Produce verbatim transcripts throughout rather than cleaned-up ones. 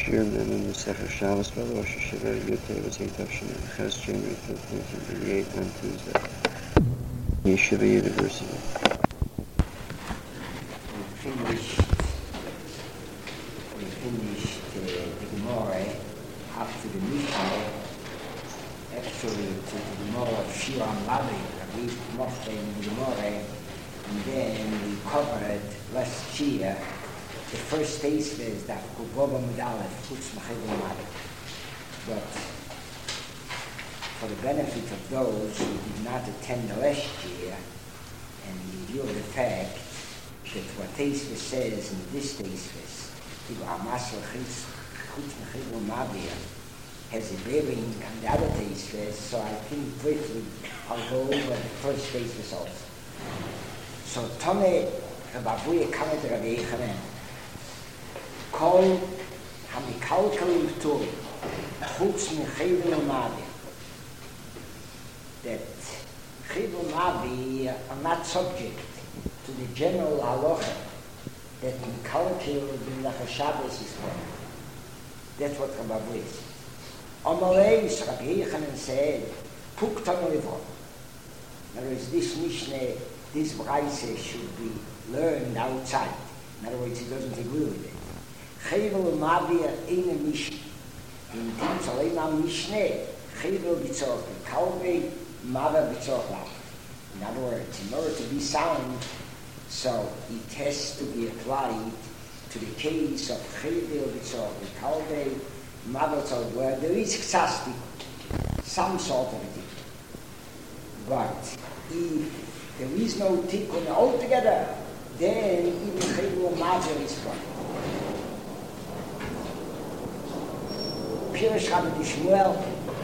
Shir Mem Masechah Shabbos by Rosh Hashanah Yotei was eight Tavshin Ches January nineteen eighty-eight on Tuesday. Yeshiva University. We finished, we finished uh, the Gemara up to the Mishnah, actually to the Gemara of Shir Amlabi, Rabbi Moshe in the Gemara, and then we covered last year the first taste is that Kuboba Medalef, Chutz Mechel Mari. But for the benefit of those who did not attend the last year, and in view of the fact that what Teisves says in this Teisves, Tibu Hamasel Chutz Mechel Mari, has a bearing on the other Teisves, so I think briefly I'll go over the first Teisves also. So Tome Rabavuye Kamet Rabbi Yechanan, כל המקלקלים פטורים, חוץ מחיבל ומאבי. That חיבל ומאבי are not subject to the general halacha that מקלקל במלאכה Shabbos is called. That's what Rabbi is. Amalei, Rabbi Yechanan said, Puktan Olivon. In other words, this Mishnah, this Braise should be learned outside. In other words, he doesn't agree with it. Chevel Mavia eine Mishnah. In dem Zalema Mishnah, Chevel Bitzorch Kalbe, Mava Bitzorch Lav. In other words, in order to be sound, so it has to be applied to the case of Chevel Bitzorch Kalbe, Mava Bitzorch, where there is chastik, some sort of a tikkun. But if there is no tikkun altogether, then even Chevel Mavia is gone. Pirush Rabbi Shmuel,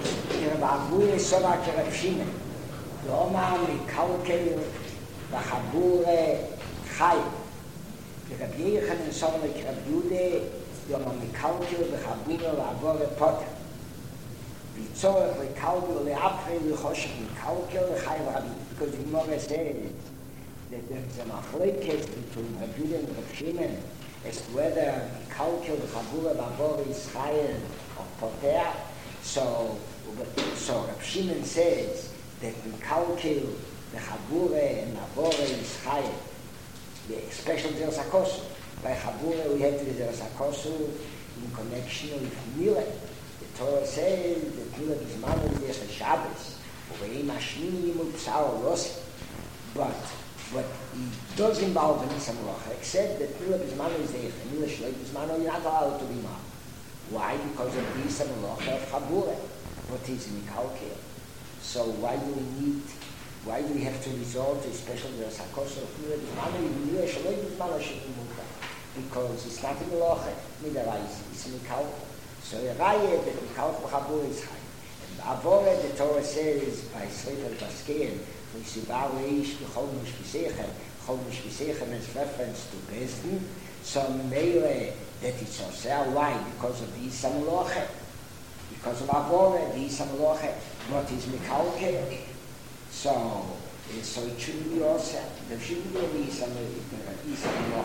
Rabbi Sova Rabbi Shimon, Lomar Mikalkel, V'Chabure Chai, Rabbi Yechanan Sova Rabbi Yude, Lomar Mikalkel, V'Chabure V'Avore Potter, V'Tzorech V'Kalkel V'Apre V'Choshech Mikalkel Chai Rabbi, because the Gemara said that there's a machlekes between Rabbi Yude and Rabbi Shimon as to whether Mikalkel V'Chabure V'Avore is higher Poter. So, so Reb Shimon says that Mikalkel, the Chabure and Avore is higher. The special Zeros HaKosu. By Chabure we have to the Zeros HaKosu in connection with Mila. The Torah says that Mila is Manu is the Shabbos. Uveim Hashmini Mupsao Rosi. But what it does involve in Nisam Rocha, except that Mila is Manu is the Mila Shleik is Manu, you're not allowed to be Manu. Why? Because of this and Malacha of Chabure. What is Mikalkel? So why do we need, why do we have to resort to a special Zeros HaKosu of Mila B'Zmano, Mila Shaloi B'Zmano Shekin Muka? Because it's not in Malacha, Midarais, it's Mikalkel. So the Raya that Mikalkel Chabure is high. And Avore, the Torah says, by Srefer Baskein, V'Sibar Reish B'Chol Mishpisechem, Chol Mishpisechem is reference to Bezdin, so Meile, that it's also why? Because of the Isamuloche. Because of Avore, the Isamuloche. What is Mikalke? So, so it shouldn't be also. There shouldn't be the Isamuloche.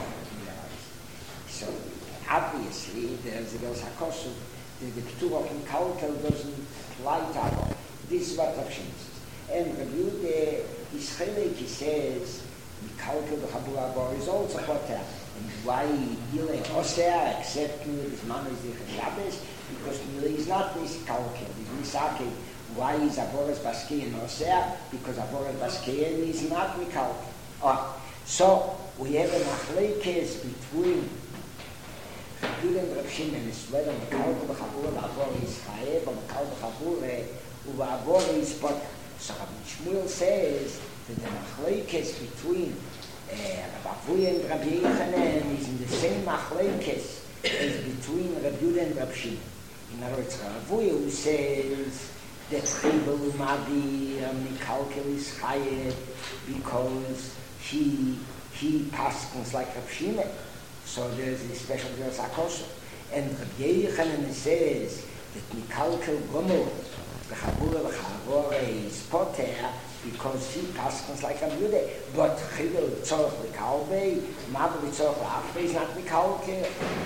So, obviously, there's the Hakosu. The Ptur of Mikalke doesn't apply to Avore. This is what Rav Shimon says. And Rabbi Yehuda Yisraelik, he says, Mikalke the Chabur Avore is also Poter. And why Mila Osea, except Mila B'Zmano is the Shabbos? Because Mila is not Mikalkel, it's Misake. Why is Avoras Baskein Osea? Because Avoras Baskein is not Mikalkel. Oh, so we have a machlekes between Rabbi and Rav Shimon, is whether Mikalkel B'Chabura B'Avor is Chayev or Mikalkel B'Chabura B'Avor is Potter. So Rabbi Shmuel says that the machlekes between Rabbi and Rabbi Yechanan is in the same machlekes as between Rabbi Yehuda and Rabbi Shimon. In other words, Rabbi who says that Chevel Umadi Mikalkel is higher because he he paskins like Rabbi Shimon. So there's a special Zeros HaKosu. And Rabbi Yechanan says that Mikalkel Gomel the Chabura V'Chavore is Poter because he paskins like Rabbi Yehuda. But Chevel Tzorch L'Kalbe, Mava B'Tzorch L'Afre is not Mikalkel.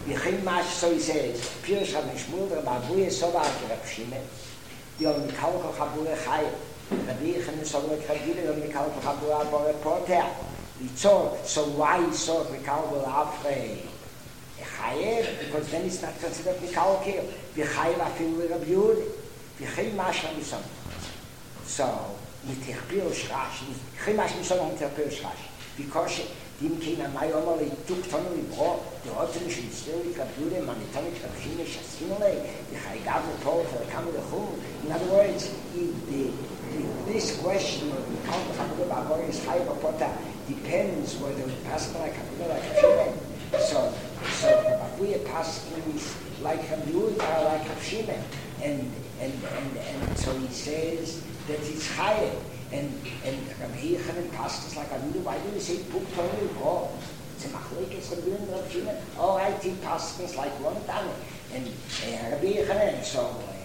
V'chein mash, so he says, Pirush Rabbi Shmuel, Rabbi Avuye Sovar, Rabbi Shimon, Yom Mikalko Chabure Chayim, Rabbi Yechanan Sovar Chagile, Yom Mikalko Chabure Abore Poter. Yitzor, so why Yitzor Mikalko Afrei Chayim? Because then it's not considered Mikalko. V'chayiv afilu Rabbi Yud, V'chein mash Rabbi Shimon. So, mit der Pirush Rashi, V'chein mash Rabbi Shimon mit der Pirush Rashi, because Dim kein amay omale tuk tonu libro, the hotel is still the Kabure, Manitonic Kabine, Shasimole, the Haigav Paul for the Kamu the Hum. In other words, if the if this question of the Kamu Kabure Babor is high Pota depends whether we pass by Kabure like Kabine. So so Babuye pass is like Kabure or like Kabine. And and and and so he says that it's higher. And and Rabbi Yechanan passed us like I knew. Why do you say book totally wrong? It's a machlekes from doing Rabbi Shimon. All right, he passed us like one time. And uh, Rabbi Yechanan, so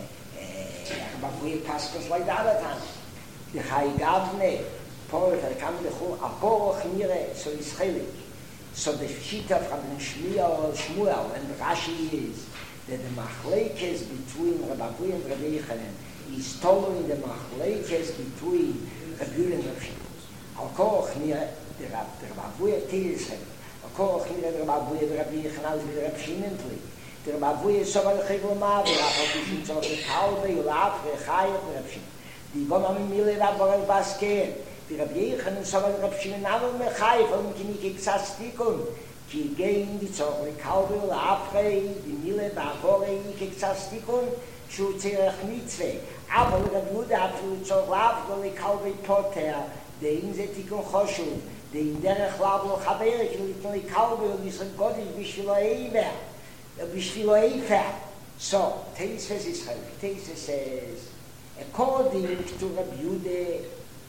Rabbi uh, passed us like the other time. The Chai Gavne, Paul, the Kam Lechum, Aporoch Nire, so it's chelik. So the shita of Rabbi Shmuel, Shmuel, and Rashi is that the machlekes between Rabbi and Rabbi Yechanan is following the machlekes between Rabbi Yehuda and Rabbi Shimon. Al koch near the Rabbi Avuye tells him. Al koch near the Rabbi Avuye the Rabbi Yechanan with Rabbi Shimon. The Rabbi Avuye so by the Chevron Mav, the Rabbi Shimon so the Kalbe, the Lav, the Chayef, the Rabbi Shimon. The Gomam Mile Rabbi Basken. The Rabbi Yechanan so by the Rabbi Shimon Navel Mechayef und Kinike Xastikun. Ki gein die Zorge Kalbe, the Lav, the Mile Rabbi Kinike Xastikun. שהוא צריך מצווה, אבל רב יהודה אפילו צורך לאו לקל בפוטר, דאין זה תיקון חשוב, דאין דרך לאו לא חבר, כאילו ייתן לקל ולשחק גודל בשבילו איבר, בשבילו איבר. So, Teisves is held. Teisves says, according to Rabbi Yehuda,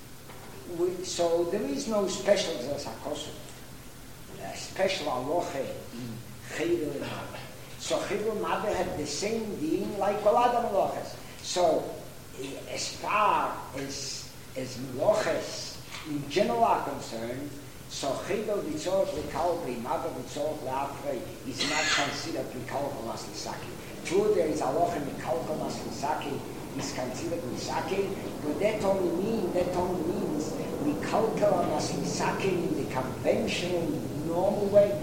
so there is no special Zasakosu, a special aloche in Chayil and Mabah. So Chayil and Mabah have the same being like all other Meloches. So, as far as, as Meloches in general are concerned, so Chayil Vitzorach Lekalbe, Mabah Vitzorach Leafrei is not considered Lekalbe Maslisaki. True, there is aloche Lekalbe Maslisaki, is considered Misaki, but that only means, that only means Lekalbe Maslisaki in the conventional, normal way.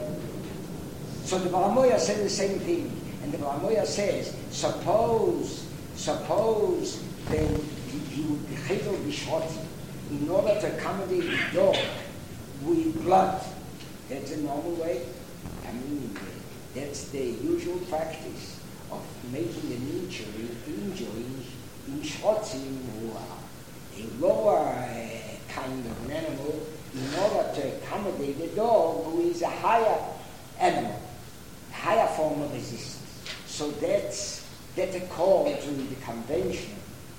So the Balamoya said the same thing, and the Balamoya says, suppose, suppose then he would be Chayil Bishwati in order to accommodate the dog with blood. That's a normal way. I mean, that's the usual practice of making an injury, injury in Shvotzim, who are a lower uh, kind of an animal, in order to accommodate the dog who is a higher animal, a higher form of resistance. So that's, that's according to the conventional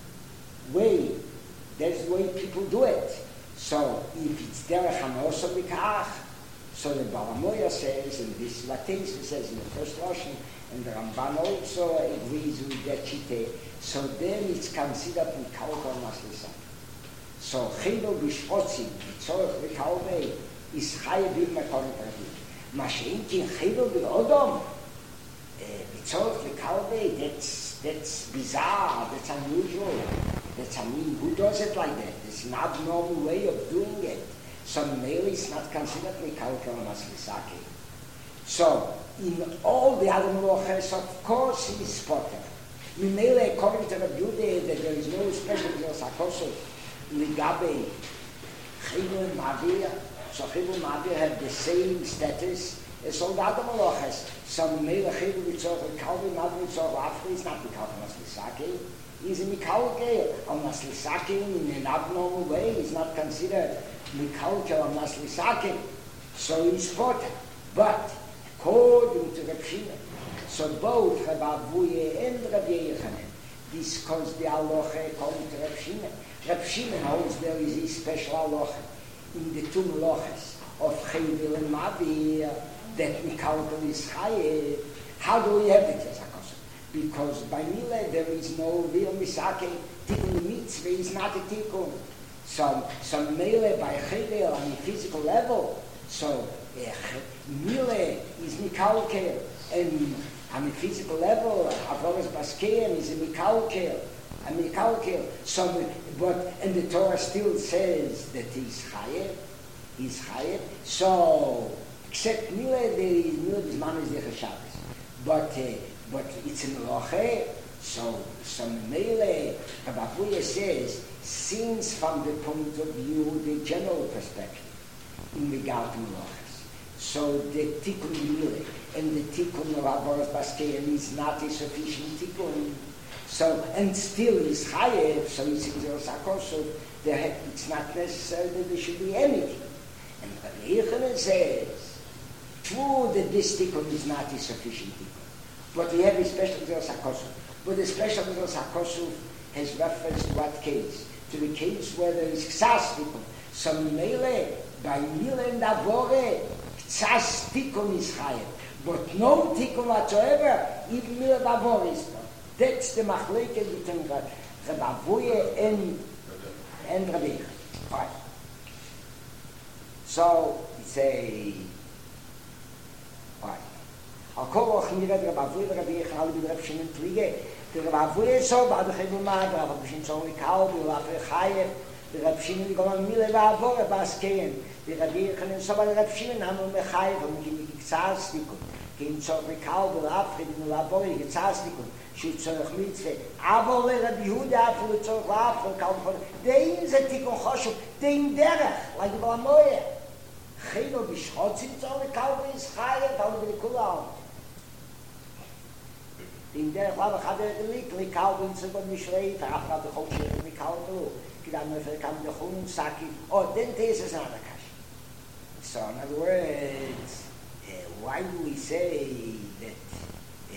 way. That's the way people do it. So if it's derech hanosa b'kach, so the Balamoya says, and this Latins says in the first Lashon, and the Ramban also agrees with that chite, so then it's considered Mikalka Maslisak. So Chayil Bishvotzim, Tzorech Mikalbe, is Chayil Mekon Pravim. Mashenkin Chayil B'Odom, Tzorech Mikalbe, that's, that's bizarre, that's unusual. That's, I mean, who does it like that? It's not a normal way of doing it. So male is not considered Mikalka Maslisaki. So, in all the other Meloches, of course, he is spotted. Mimele, according to Rabbi Yehuda, that there is no special Zasakoso, Ligabe, Chayil and Mavir. So Chayil and Mavir have the same status as all the other Meloches. So Mimele, Chayil Vitzorach, Kalbi, Mavir Vitzorach, Afri is not Mikalka Maslisaki. He's a Mikalka or Maslisaki in an abnormal way. He's not considered Mikalka or Maslisaki. So he's spotted. But according to Rabbi Shimon, so both Rabbi Avuye and Rabbi Yechanan discuss the halacha according to Rabbi Shimon. Rabbi Shimon holds there is a special halacha in the two melachos of Chayil and Mavir that Mikalka is Chayev. How do we have it? Because by Mile there is no real Misake. Tikkun mitzvah is not a tikkun. So, so Mile by Chayil on a physical level. So uh, Mile is Mikalke, and on a physical level, Avodas Baskein is a Mikalkel, a Mikalkel. So, but, and the Torah still says that he's Chayev, he's Chayev. So, except Mila, there is Mila, this man is the Shabbos. But, uh, but it's in Loche, so, so Mele, Rabbi Abuya says, since from the point of view, the general perspective, in regard to Melochas. So the Tikkun Mile and the Tikkun of Avodas Baskein is not a sufficient Tikkun. So, and still is Chayev, so it's in the Osakosov, it's not necessary that there should be anything. And Rabbi Yochanan says, true that this Tikkun is not a sufficient Tikkun, but we have a special Osakosov. But the special Osakosov has reference to what case? To the case where there is Ksas Tikkun. So Mele, by Mila and Avore, Ksas Tikkun is Chayev. But no Tikkun whatsoever, even Mila and Avore is not. That's the Machleke between Rabbi Abuya and, and Rabbi Yochanan. Fine. So, it's a... Fine. I'll call Rabbi Abuya and Rabbi Yochanan, I'll be the Rabbi Shimon Tlige. The Rabbi Abuya is so, but the Chibumad, the Rabbi Shimon so Mikal, the Rabbi Chayev, the Rabbi Shimon is going to Mila and Avore, Baskein. The Rabbi Yochanan so, but the Rabbi Shimon, I'm going to Chayev, I'm going to Ksas Tikkun. Kein so Mikal, the Rabbi Shimon, the Avore, Ksas Tikkun. שצריך מצווה, אבל לרבי יהודה אפילו צריך לאף ולקל דין זה תיקון חשוב, דין דרך, לגבי המויה. חיינו בשחוצים צריך לקל וישחייב, אבל לכולם. דין דרך למה חדר גליק, לקל וינסגון משרית, אף אחד בכל שיר מקל ולו, כדאי נפל כאן דחון סקי, או דין תייסס נעדקש. So in other words, uh, why do we say that uh,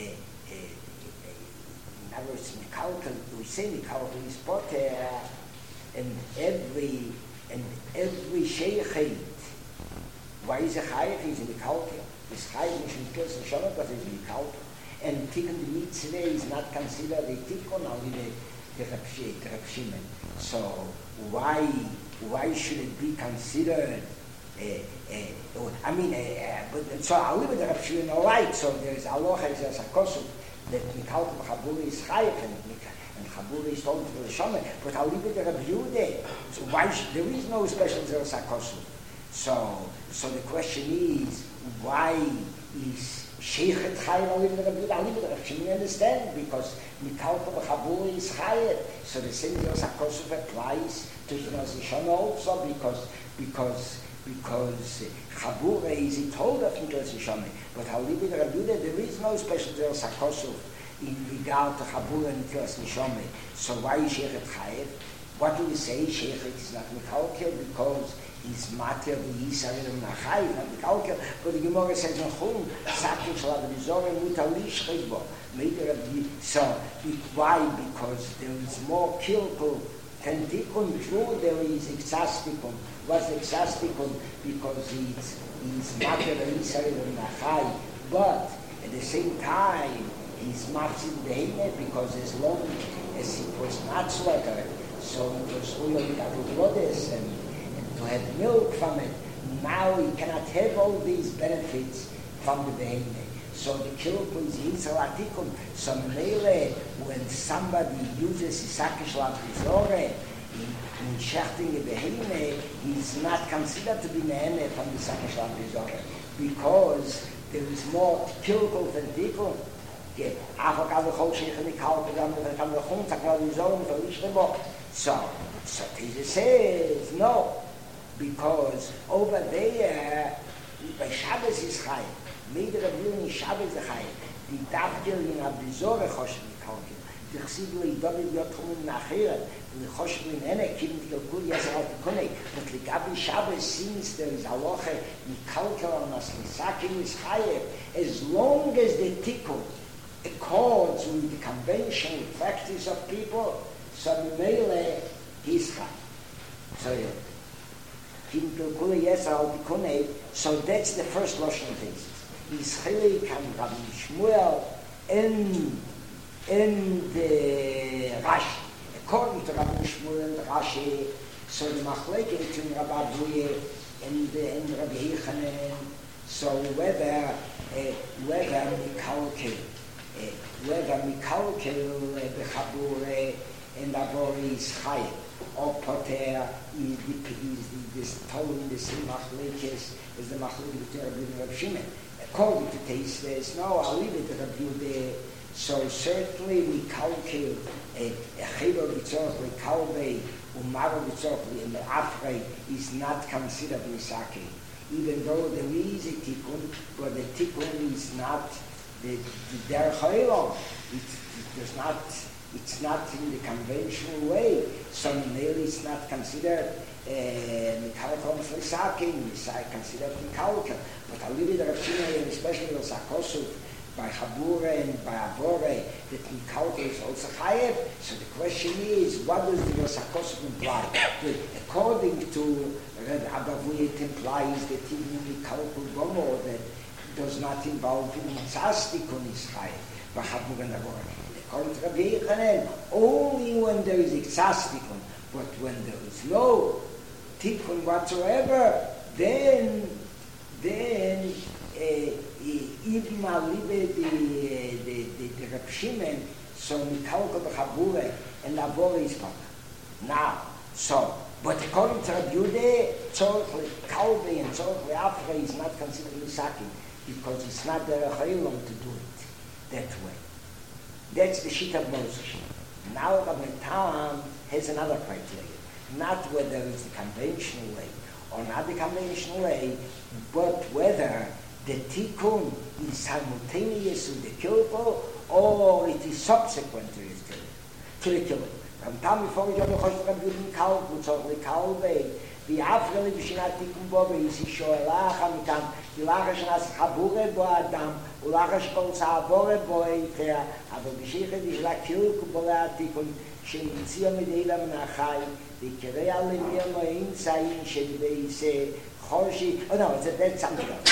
in other words, we say Mikalkel is poter, and every and every sheikhet. Why is a chayev? He's a Mikalkel. This chayev is in Kirsten Shabbat, but he's Mikalkel. And Tikkun the Mitzvah is not considered a Tikkun, only the the Reb Shimon. So why why should it be considered? Uh, uh, I mean, uh, but so I'll leave it the Reb Shimon all right. So there is aloha is a kosuk. That Mikalkel Chabura is Chayev and Chabura is told to the Shomer, but I'll leave it to Rabbi Yehuda. So why should, there is no special Zeros HaKosu. So, so the question is, why is Sheikhet Chayev? I'll leave it to Rabbi Yehuda. I'll leave it to Rabbi Shimon. Understand? Because Mikalkel Chabura is Chayev. So the same Zeros HaKosu applies to Zeros HaShomer also, because because because Chabura is it told of Zeros HaShomer. But I'll leave it to Rabbi Yehuda. There is no special Zeros HaKosu in regard to Chabura and Zeros HaShomer. So why is Sheikhet Chayev? What do we say? Sheikhet is not Mikalkel because he's matter the Yisrael and Chayev, not Mikalkel. But the Gemara says in Chum, Sakin Shalav Rizorah Mutalish Chizbo. Maybe Rabbi. So why? Because there is more Kilkul. Can Tikkun true there is Ksas Tikkun. What's the Ksas Tikkun? Because it's he's matter the Yisrael and Chayev. But at the same time, he's mafsid behemah because as long as it was not slaughtered, so it was oil galulodes and, and to have milk from it. Now he cannot have all these benefits from the behemah. So the kilkul is Yisrael Atikum. So Mele, when somebody uses Isakish Laprizore in, in shechting a behemah, he's not considered to be mehemah from the Isakish Laprizore because there is more kilkul than tikkun. So, so Jesus says no, because over there by Shabbos is Chayim. Maybe the Rabbi Shabbos is Chayim. The Davgil in Abizore Choshev Mikalkel. The Chsidu Yidovid Yotchum Nachir. The Choshev in Enek Kim Tilkul Yasser Altikone. But the Gabi Shabbos, since there is Aloche Mikalkel on us Misakim is Chayim, as long as the Tikkun accords with the conventional practice of people, so Mele is Chayim. So yeah. So that's the first Lashon basis. Is Chilik and Rabbi Shmuel in in the Rashi. According to Rabbi Shmuel and Rashi, so the Machleke between Rabbi Abuya and, and Rabbi Yochanan, so whether whether mikalkel, whether mikalkel bechabure and abore is chayim, or poter is the is the this tone the same machlekes is the machlekes between Rabbi and Rav Shimon. According to Tosfos, no, I'll leave it to Rabbi Yehuda. So certainly we calculate a chayva b'tzorach lekalvei umaro b'tzorach and the afrei is not considered misake, even though there is a tikkun, but the tikkun is not the the derech ha'olam. It, it does not. It's not in the conventional way. So mainly it's not considered mikalkel for misake. Misake considered mikalkel. But I'll leave it to Rav Shimon, and especially the Sakosuf, by Chabura and by Abore, that mikalkel is also chayev. So the question is, what does the Sakosuf imply? That according to Reb Abavui, it implies that even mikalkel gomo that does not involve in mitzas tikkun is chayev by Chabura and Abore. According to Rabbi Yechanan, only when there is mitzas tikkun, but when there is no tikkun whatsoever, then then even alive the the the the Reb Shimon, so mikalkel b'chabure and abore is part. Now, so but according to Rabbi Yehuda, tzorich lekalvei and tzorich leafrei is not considered misakim because it's not derech ha'olam to do it that way. That's the sheet of Moses. Now Rabbi Tam has another criteria, not whether it's the conventional way or not the conventional way, but whether the tikkun is simultaneous with the kilpul or it is subsequent to his kilpul. To the kilpul. Rabbi Tam before we go to Rabbi Yehuda Kalb, so the Kalbei, the Afreli b'shinat tikkun bo v'yisi shoelach amikam, Ilach Hashanas Chabure bo Adam, Ulach Hashkol Tzavore bo Eitea, אבל בשייכת יש לה קילוק ובולה התיקון שנציע מדעילה מן החי, ויקרא למי המאמצעים של בייסה חושי, oh no, that's something else.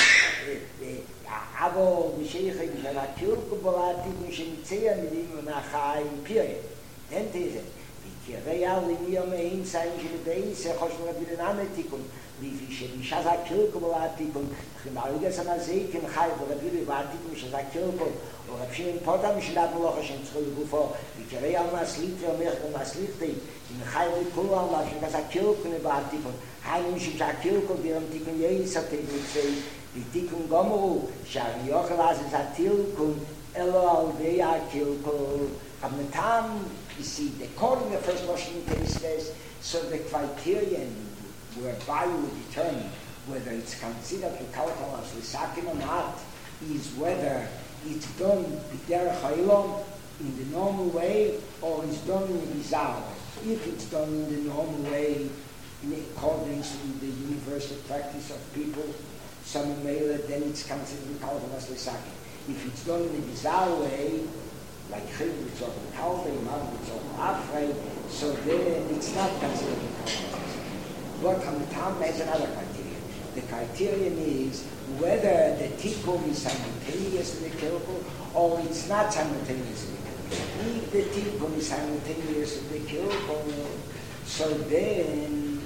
אבל בשייכת יש לה קילוק ובולה התיקון שנציע מדעילה מן החי, period. אין תזה. ויקרא למי המאמצעים של בייסה חושי רבי תיקון, לפי שבשעת הקילוק ובולה התיקון, ברגע המזיק עם חי ורבי ובעתיקון בשעת הקילוק, או רב שמעון פוטר משנת מלוכה שנצחו לגופו, וקרא על מסליטי אומר ומסליטי, אם חי וכולו על מה שכזה קילקון ובעתיקון, היינו שהקילקון בירם תיקון יסתי בצי, ותיקון גומרו, שאני אוכל אז את התילקון, אלו על די הקילקון. אבל מטעם, you see, according to the first Russian Tosfos, so the criterion whereby we determine whether it's considered to kalkal as lisakim or not, is whether it's done b'derech ha'olam in the normal way or it's done in the bizarre way. If it's done in the normal way, in accordance with the universal practice of people, some male, then it's considered kalkal as lisakim. If it's done in the bizarre way, like chil b'tzor kalvei, mar b'tzor afrei, so then it's not considered kalkal. But Hamitam has another criteria. The criterion is whether the tikkun is simultaneous with the kilpul or it's not simultaneous with the kilpul. If the tikkun is simultaneous with the kilpul, so then,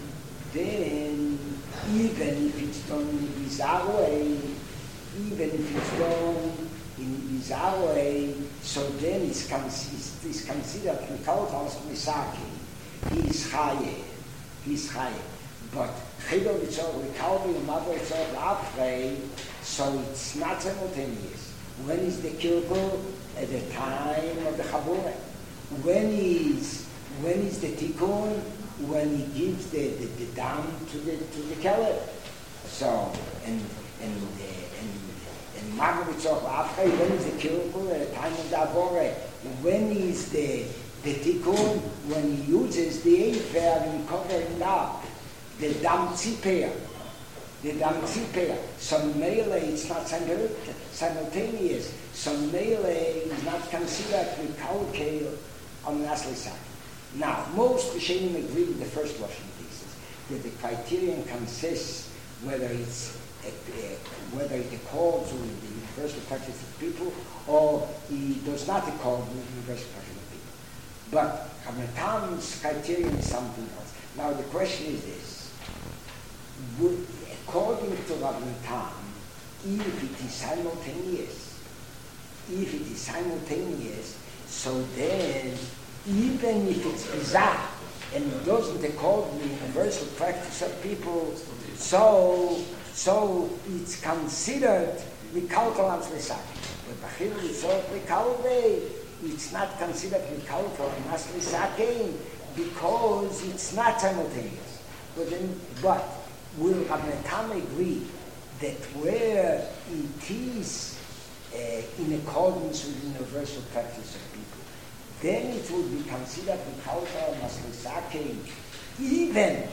then even if it's done in a bizarre way, even if it's done in a bizarre way, so then it's, it's, it's considered mikalkal misaki. He's chayev. He's chayev. But chayva b'tzorach lekalvei umaro b'tzorach leafrei, so it's not simultaneous. When is the kilpul? At the time of the chabura. When is when is the tikkun? When he gives the, the, the dam to the to the kelet. So and and and and umaro b'tzorach leafrei. When is the kilpul? At the time of the abore. When is the the tikkun? When he uses the efer and covering it up. The dam tzipea, the dam tzipea. Some mele it's not simultaneous. Some mele is not considered mikalkel on naslisak. Now, most Rishonim agree with the first Russian thesis that the criterion consists whether it's a, a, whether it accords with the universal practice of people or it does not accord with the universal practice of people. But Hamitam's criterion is something else. Now, the question is this. Would, according to Rabbi Tam, if it is simultaneous, if it is simultaneous, so then, even if it's bizarre, and it doesn't accord the universal practice of people, so so it's considered Mikalkal and Slisak. But Bachil Rizot Mikalve, it's not considered Mikalkal and Slisak because it's not simultaneous. But then, but will Rabbi Tam agree that where it is uh, in accordance with universal practice of people, then it would be considered Mikalkal and Slisak, even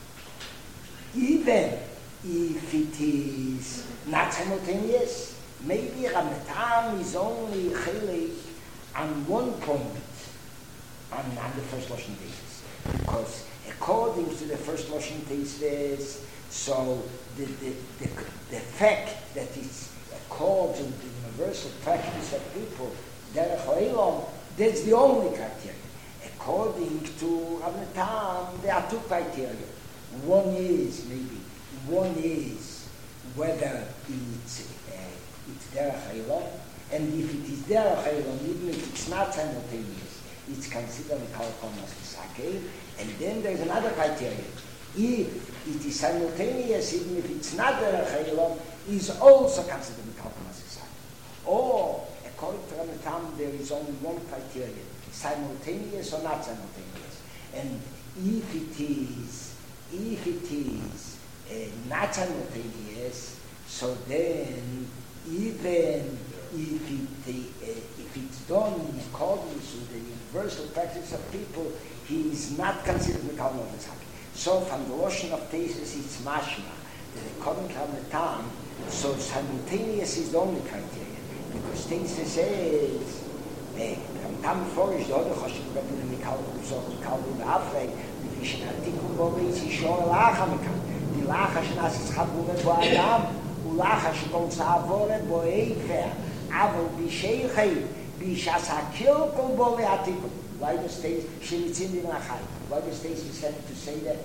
even if it is not simultaneous. Maybe Ramatam is only chilek on one point on, on the first Lashon basis, because according to the first Lashon basis, so the, the, the, the fact that it's according to the universal practice of people, derech ha'olam, that's the only criteria. According to Ramatam, there are two criteria. One is maybe one is whether it's uh, it's derech ha'olam, and if it is derech ha'olam, even if it's not simultaneous, it's considered Mikalkal Maslisake. And then there's another criterion. If it is simultaneous, even if it's not derech ha'olam, is also considered Mikalkal Maslisake. Or according to Ramatam, there is only one criterion: simultaneous or not simultaneous. And if it is If it is uh, not simultaneous, so then even if, it, uh, if it's done in accordance with the universal practice of people, he is not considered Mikalkal Maslisake. So from the Lashon of Tesis, it's mashma that according to the time, so simultaneous is the only criteria, because Tesis says, "From Tam Forish, the other Choshev Rebbe Mikalkal Mikalkal Afrei." Die Lacha שנעשית חבורת בו אדם, ולאחה שכל צעבורת בו איפה, אבל בישייכי, בישעס הקלקל בו להתיקו. Why does Teis, שניצין די מלאכי? Why does Teis said to say that?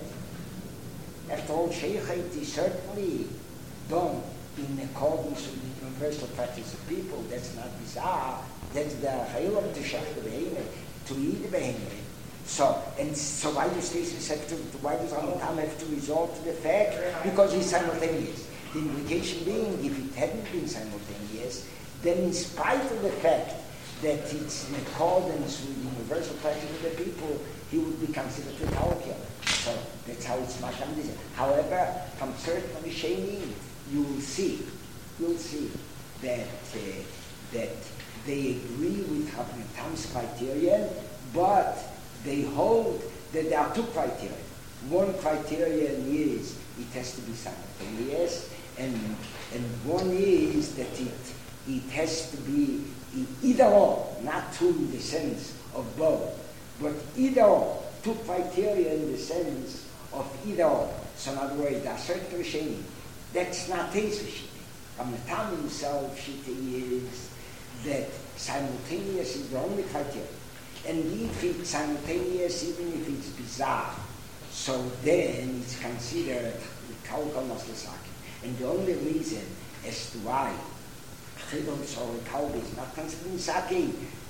After all, Sheikhait is certainly done in accordance with the universal practice of people. That's not bizarre. That's the Chayulam to Shach the Behemoth, to eat the Behemoth. So, and so why does Tesis have to, why does Ramatam have to resort to the fact? Because it's simultaneous. The implication being, if it hadn't been simultaneous, then in spite of the fact that it's in accordance with the universal practice of the people, he would be considered a Mikalkal. So that's how it's marked on this. However, from certain Rishonim, you will see, you'll see that uh, that they agree with Ramatam's criterion, but they hold that there are two criteria. One criterion is it has to be simultaneous, and and one is that it it has to be either or, not two in the sense of both, but either or. Two criteria in the sense of either or. So in other words, there are certain Rishonim. That's not his Shita. Ramatam himself Shita is that simultaneous is the only criteria. And if it's simultaneous, even if it's bizarre, so then it's considered Mikalkal Maslisake. And the only reason as to why Chidon or Mikalkal is not considered Misake,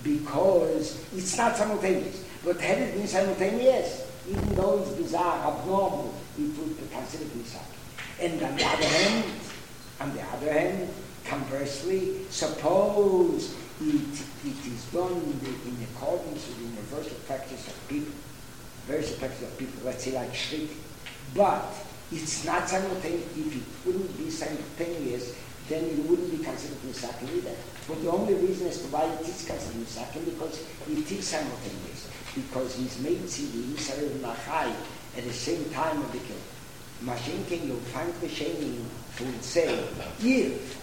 because it's not simultaneous. But had it been simultaneous, even though it's bizarre, abnormal, it would be considered Misake. And on the other hand, on the other hand, conversely, suppose It, it is done in, the, in accordance with the universal practice of people, universal practice of people, let's say like Shritik. But it's not simultaneous. If it wouldn't be simultaneous, then it wouldn't be considered Misakim either. But the only reason as to why it is considered Misakim, because it is simultaneous. Because he's made to the Israel Machai at the same time of the kill. Mashinkin, you'll find the Shemim who would say, if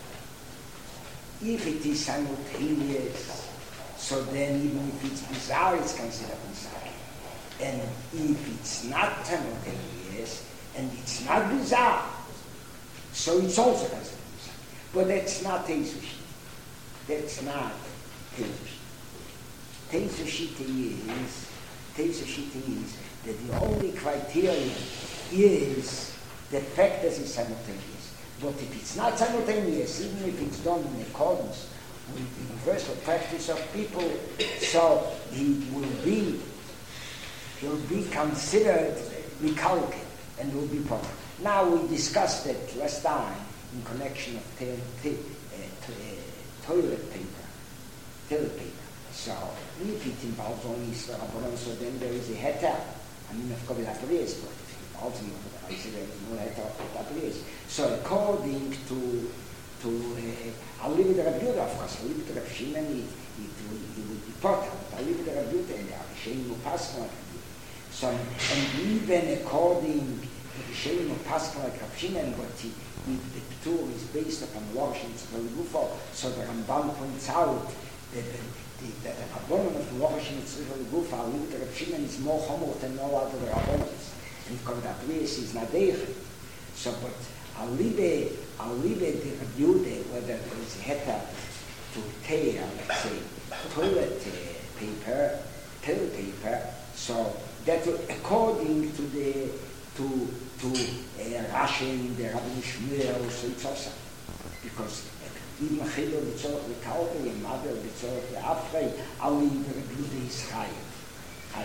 If it is simultaneous, so then even if it's bizarre, it's considered Misake. And if it's not simultaneous, and it's not bizarre, so it's also considered Misake. But that's not Teisushita. That's not Teisushita. Teisushita is, Teisushita is that the only criterion is the fact that it's simultaneous. But if it's not simultaneous, even if it's done in accordance with the universal practice of people, so he will be, he'll be considered Mikalke and will be proper. Now we discussed it last time in connection of t- t- uh, t- uh, toilet paper, toilet paper. So if it involves only Rabbanon, so then there is a heter. I mean, of course, it agrees, but if it involves you, I say there is no heter, it agrees. So according to to uh, I'll leave it to Rabbi Yehuda, of course, I'll leave it to Rabbi Shimon, it, it, will, it will be important. I'll leave it to Rabbi Yehuda, and Rabbi Shimon will pass on. So, and even according to the Shimon will pass on like Rabbi Shimon, but he, he, the Ptur is based upon Lorosh and Tzchel Gufo, so the Ramban points out that the the Rabbanon of the Lorosh and Tzchel Gufo, I'll leave it to Rabbi Shimon, is more homo than all other Rabbanons. And because that place is not there. So, but I'll leave it, I'll leave it to Rabbi Yehuda, whether there is a heter to tear, let's say, toilet uh, paper, toilet paper, so that according to the, to, to uh, Rashi, the Rabbi Shmuel, so it's also, because even Chilo B'tzorach L'Kalbe, and Mother B'tzorach L'Afrei, I'll leave Rabbi Yehuda is Chayim.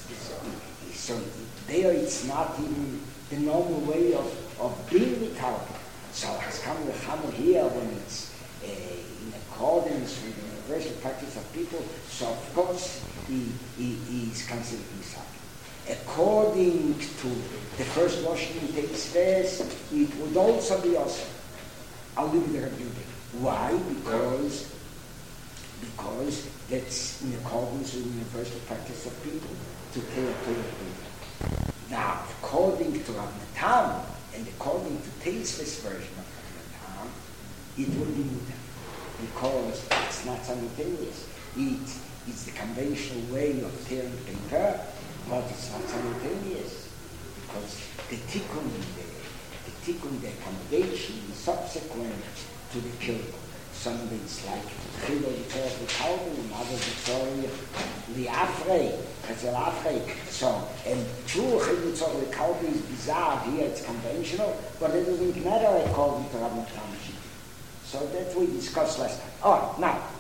So there it's not even the normal way of, of being Mikalke. So has come the Chamu here when it's uh, in accordance with the universal practice of people, so of course he, he, he is considered Mikalke. According to the first washing in Teisves, it would also be also. I'll leave it Rabbi Yehuda. Why? Because because that's in accordance with the universal practice of people to pay a people. Now, according to Rav Natan and according to Teisves version of Rav Natan, it will be mutar because it's not simultaneous. It, it's the conventional way of tearing paper, but it's not simultaneous because the tikkun, the, the tikkun, the accommodation is subsequent to the kill. Some things like Chilo B'tzorach L'Kalbe, and other B'tzorach L'Afrei, Chetzel Afrei. So, and true Chilo B'tzorach L'Kalbe is bizarre here, it's conventional, but it doesn't matter according to Rabbi Natan. So that we discussed last time. All right, now,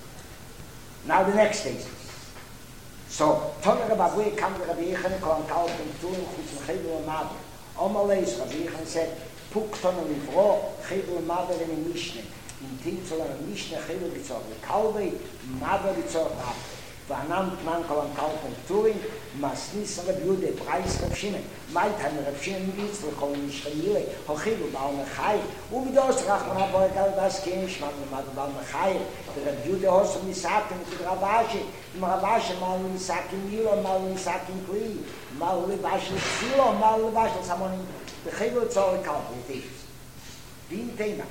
now the next stage. So, Tomer Rabbi come to Rabbi Yechon, Kohen Kalbe, P'turim, Chutz L'Chilo L'Maber. Omalei, Rabbi Yechon said, Puk Tomer Livro, Chilo L'Maber in a Mishnah. In Tinzel and Mishnah Chilo B'tzorach L'Kalbe, Maber B'tzorach L'Afrei. V'anam Tman Kohen Kalbe P'turim, Masnis Rabbi Yehuda, Preis Rav Shimon. Maitan Rav Shimon Yitzchak L'Kol Mishchayile, Hochilu Baal Mechayil. Uvidos Rachman HaBorek Al Baskin, Shman L'Mad Baal Mechayil. Rabbi Yehuda also Misakim to Rav Ashi. Rav Ashi Mal Misakim Milo, Mal Misakim Kli, Mal Libashel Tzilo, Mal Libashel Samonim. The Chilo B'tzorach L'Kalbe, it is. Din Tema.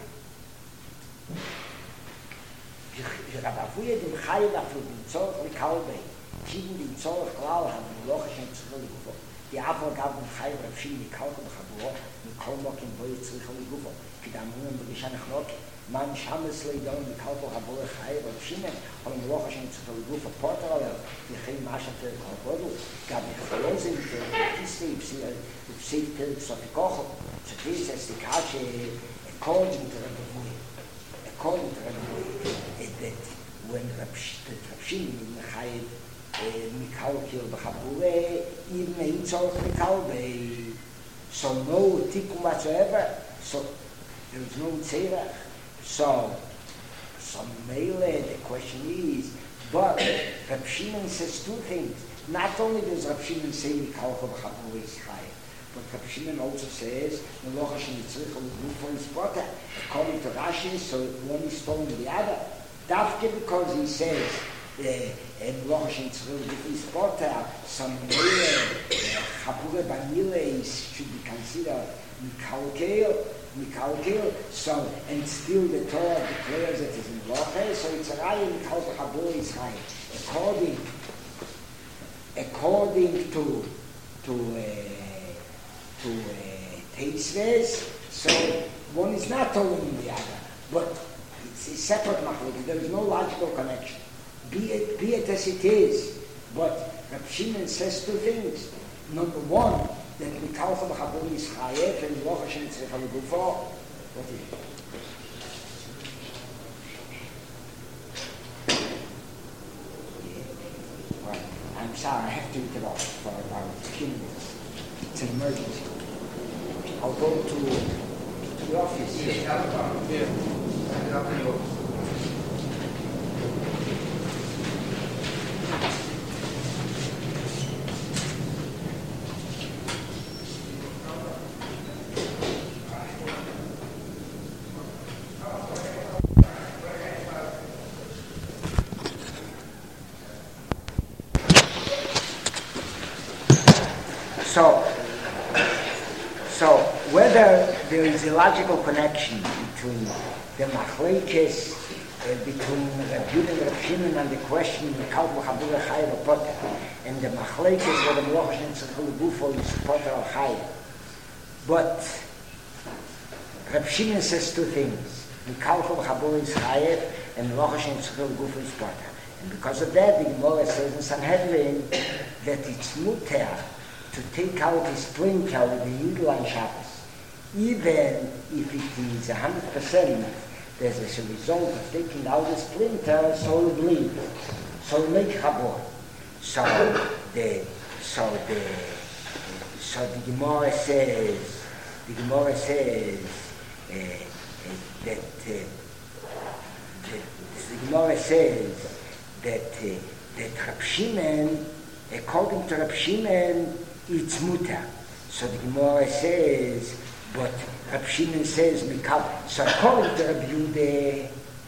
Rabbi Avuya dem Chayil after the Tzorach L'Kalbe, Kiden the Tzorach Klal have the Loch and Tzchel Gufo. The Avra gab dem Chayil Rav Shimon Mikalke B'Chaburo, Mikol Mokim Boy Tzchel Gufo. Kidamunim B'Gishan Echnok, Man Shames Leidon Mikalke B'Chaburo Chayil Rav Shimon, on the Loch and Tzchel Gufo Portal, the Chayil Masha Ter Kalbodu, gab the Chalozim, the Kisri, the Pseif Perik Sofikochel. So this is the Kashe according to Rabbi Avuya. According to Rabbi Avuya, that when Rabbi Shimon in the Chayil Mikalke B'Chabure, even in Tzorach L'Kalbe, so no tikkun whatsoever, so there is no tzerach. So, so Mele, the question is, but Rabbi Shimon says two things. Not only does Rabbi Shimon say Mikalke B'Chabure is Chayil, but Rabbi Shimon also says, Melocha Shenitzrich L'Gufo is Potter. According to Rashi, so one is stolen the other. Dafke because he says, Melocha Shenitzrich L'Gufo is Potter, some Chabure Banile should be considered Mikalke, Mikalke, so, and still the Torah declares that it's in Melocha, so it's a Raya Mikalke Chabure is Chayil. According, according to, to, uh, to uh, Teisves, so one is not telling the other, but it's a separate machlokes. There is no logical connection. Be it, be it as it is, but Rabbi Shimon says two things. Number one, that Mikalke B'Chabure is Chayil, and Melocha Shenitzrich L'Gufo, What is it? Yeah. Well, I'm sorry, I have to eat it off for about a few minutes. It's an emergency. I'll go to, to the office. Yeah, yeah. I'll bring you over. So, so whether there is a logical connection between the machlekes, uh, between Reb Yehuda and Reb Shimon and the question Mikal B'Chabura Chayev or Poter, and the machlekes where the Melocha Shenetzricha Legufo is Poter or Chayev. But Reb Shimon says two things: Mikal B'Chabura is Chayev, and Melocha Shenetzricha Legufo is Poter. And because of that, the Gemara says in Sanhedrin that it's muter to take out a splinter with the needle on Shabbos. Even if it is one hundred percent, there's as a result of taking out a splinter, so it bleeds. So it makes chabor. So the, so the, so the Gemara says, the Gemara says uh, uh, that, uh, the, the Gemara says that, uh, that Reb Shimon, according to Reb Shimon, it's muter. So the Gemara says, but Reb Shimon says, Mikal. So according to Reb Yehuda,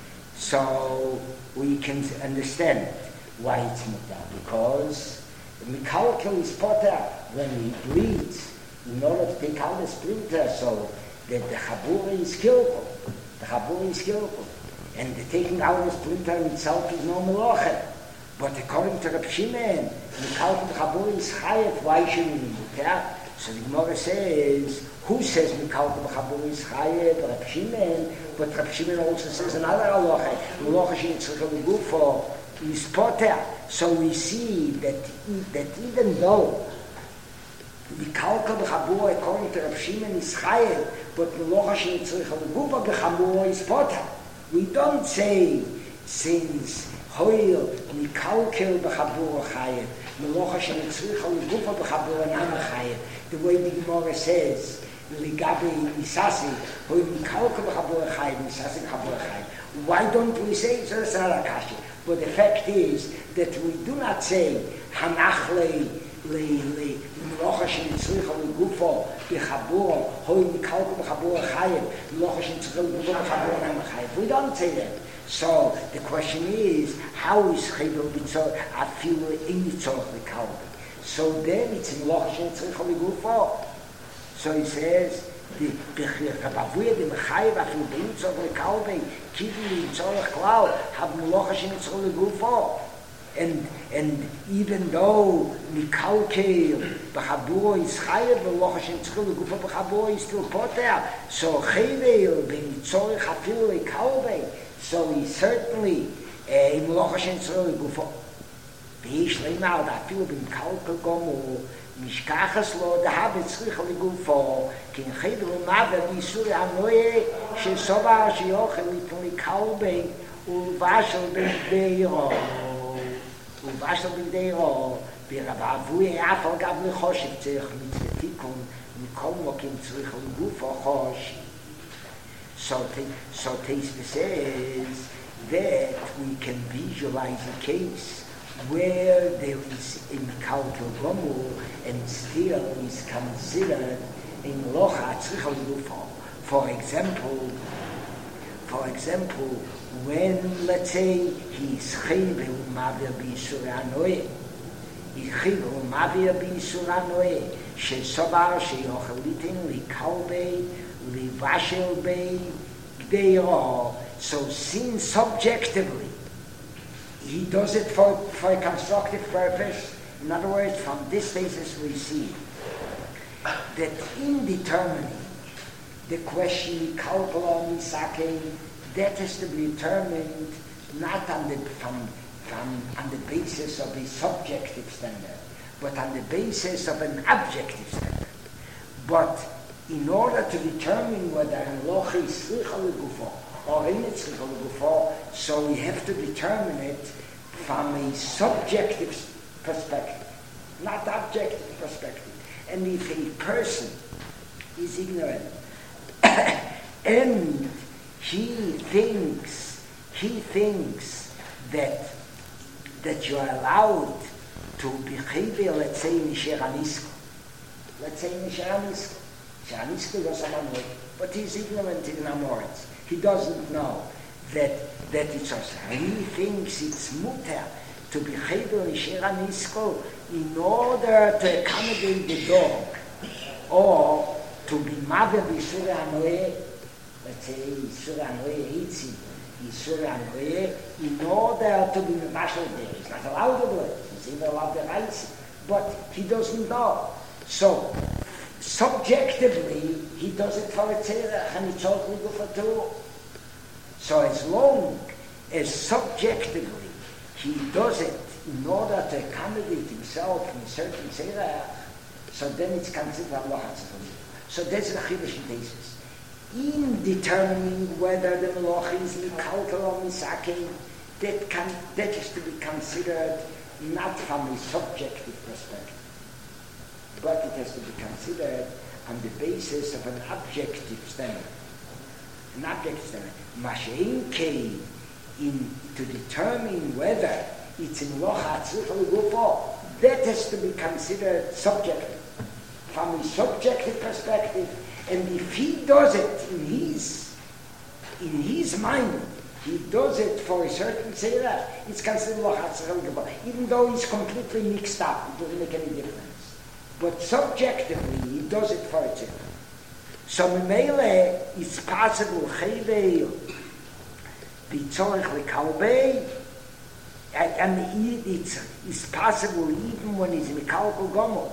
so we can understand why it's muter. Because Mikalkel is poter when he bleeds in order to take out the splinter, so that the Chabura is skillful. The Chabura is skillful. And the taking out the splinter itself is no Melocha. But according to Reb Shimon, Mikal B'Chabura is Chayev. Why should we do that? So the Gemara says, who says Mikal B'Chabura is Chayev? Reb Shimon. But Reb Shimon also says another halacha. Melocha Shenetzricha Legufo is Poter. So we see that, that even though Mikal B'Chabura, according to Reb Shimon, is Chayev, but Melocha Shenetzricha Legufo B'Chabura is Poter. We don't say, since Hoil Mikalkel B'Chabura Chayev, Melocha Shenetzricha Legufo B'Chabura Nam Chayev. The way the Gemara says, Ligabe Misasi, Hoil Mikalkel B'Chabura Chayev, Misasi B'Chabura Chayev. Why don't we say so? That's another kasha. But the fact is that we do not say Hanach le le le Melocha Shenetzricha Legufo B'Chabura, Hoil Mikalkel B'Chabura Chayev, Melocha Shenetzricha Legufo B'Chabura Nam Chayev. We don't say that. So the question is, how is Chibur B'Tzor Afilu in Tzorch L'Kalbi? So then it's in Melocha Shenetzricha Legufo. So he says, the B'Chavuya the Mechayev Afilu in Tzorch L'Kalbi, Kivli Tzorch Klau, have Melocha Shenetzricha Legufo. And and even though Mikalkel B'Chabura is Chayev, Melocha Shenetzricha Legufo B'Chabura is still Poter. So Chayvel B'Tzorch Afilu L'Kalbi. So he certainly in Melocha Shenetzricha Legufo. V'yish leimar da'afilu b'Mikalkel gomu mishkachas lo da'hav tzricha Legufo kin chayvel u'maver b'yisur ha'noye shesovar sheyochel mitun L'Kalbi u'vashel b'deiro u'vashel b'deiro v'Rav Avuya af al gav l'choshev tzrich mitzvetikun mikol mokim tzricha Legufo chosh. So, so Teisva says that we can visualize a case where there is a Mikalkel Gomu and still is considered in Melocha Tzricha Legufo. For example, for example, when let's say he is Chayve u'Mavir b'Yisur ha'Noeh, he Chayve u'Mavir b'Yisur ha'Noeh, shesovar sheyochel litin L'Kalbi Livashel Bey Gdeiro. So since subjectively he does it for, for a constructive purpose, in other words, from this basis we see that in determining the question Kalpala Misake, that is to be determined not on the from, from on the basis of a subjective standard, but on the basis of an objective standard. But in order to determine whether a loch is tzricha legufo or in tzricha legufo, so we have to determine it from a subjective perspective, not objective perspective. And if a person is ignorant and he thinks he thinks that that you are allowed to be chayver, let's say in Sheranisko, let's say in Sheranisko, Sheranisko was someone, but he's ignorant in Amoritz. He doesn't know that that it's also. He thinks it's muter to be chayver in Sheranisko in order to accommodate the dog, or to be mother b'Yisur Anoeh, let's say Yisur Anoeh Hitzi, Yisur Anoeh, in order to be mashal there. He's not allowed to do it. He's even allowed to write, but he doesn't know. So, subjectively, he does it for a tzerach, and it's all legal for two. So as long as subjectively he does it in order to accommodate himself in a certain tzerach, so then it's considered Allah HaTzachim. So that's the Chiddush in thesis. In determining whether the Meloch is Mikalkel or Misakein, that, can, that is to be considered not from a subjective perspective, but it has to be considered on the basis of an objective standard. An objective standard. Mashein Kei, in to determine whether it's in Meloch HaTzricha Legufo, that has to be considered subjective. From a subjective perspective, and if he does it in his in his mind, he does it for a certain tzera, it's considered lochatzah, even though he's completely mixed up, it doesn't make any difference. But subjectively, he does it for a tzera. So memele, it's possible chayvei b'tzorich lekalbei, and it's, it's possible even when he's mikalkol gomor.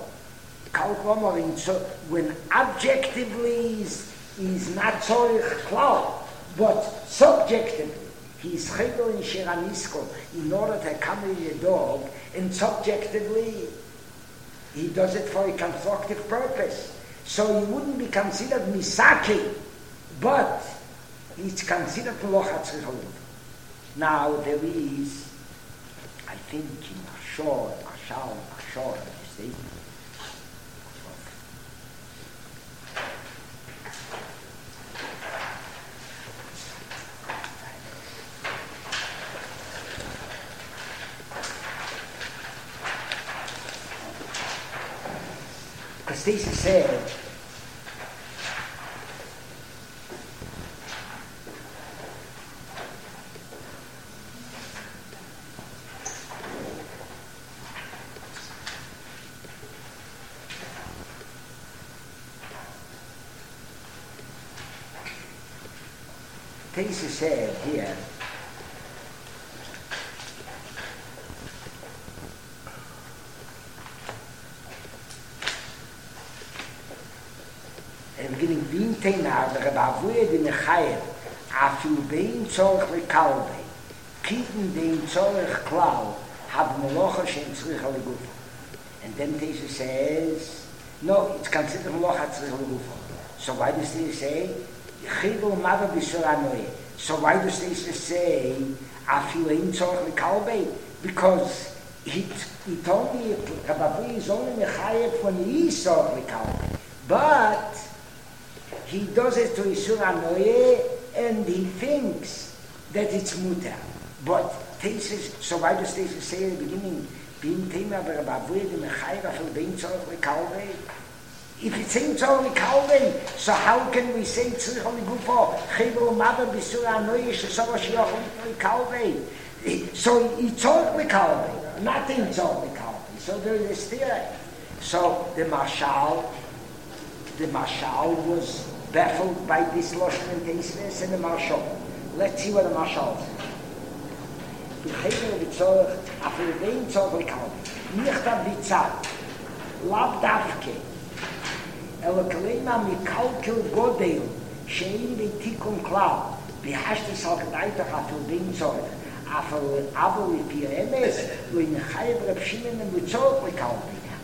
So when objectively is is not tzorich klal, but subjectively he's chayvei in Sheranisko in order to accommodate the dog, and subjectively he does it for a constructive purpose. So he wouldn't be considered misaki, but it's considered meloch hatzricha. Now there is, I think in Ashor, Ashal, Ashor, you see. Because this is said, this is said here, beginning being teina, the Rebbe the Mechayev, afil bein tzorich lekalbei, kitten dein tzorich klau, have melocha shen tzricha legufo. And then Tesa says, no, it's considered melocha tzricha legufo. So why does Tesa say, chibul mava b'Yisur Anoeh? So why does Tesa say, afil bein tzorich lekalbei? Because it, it only, Rebbe is only Mechayev when he is tzorich lekalbei. But he does it to Yisur Anoeh, and he thinks that it's mutar. But Tesis, so why does Tesis say at the beginning, being tema v'rabavuy the mechayev afil bein tzorich lekalbei? If it's ain't tzorich lekalbei, so how can we say tzricha legufo chibul mava b'Yisur Anoeh shesova shiyochel lekalbei? So it's tzorich lekalbei, not in tzorich lekalbei. So there is a steer. So the mashal, the mashal was baffled by this Lashon and Teisves and the Marshal. Let's see what the Marshal says. B'chayver b'tzorich, afil bein tzorich lekalbei, nichtav b'tzad, lav davke, elo kalema mikalkel godel, shein b'tikun klal, b'hashtes al k'daitach afil bein tzorich, afil avo l'pi emes, lo yinechayev Reb Shimon b'tzorich lekalbei,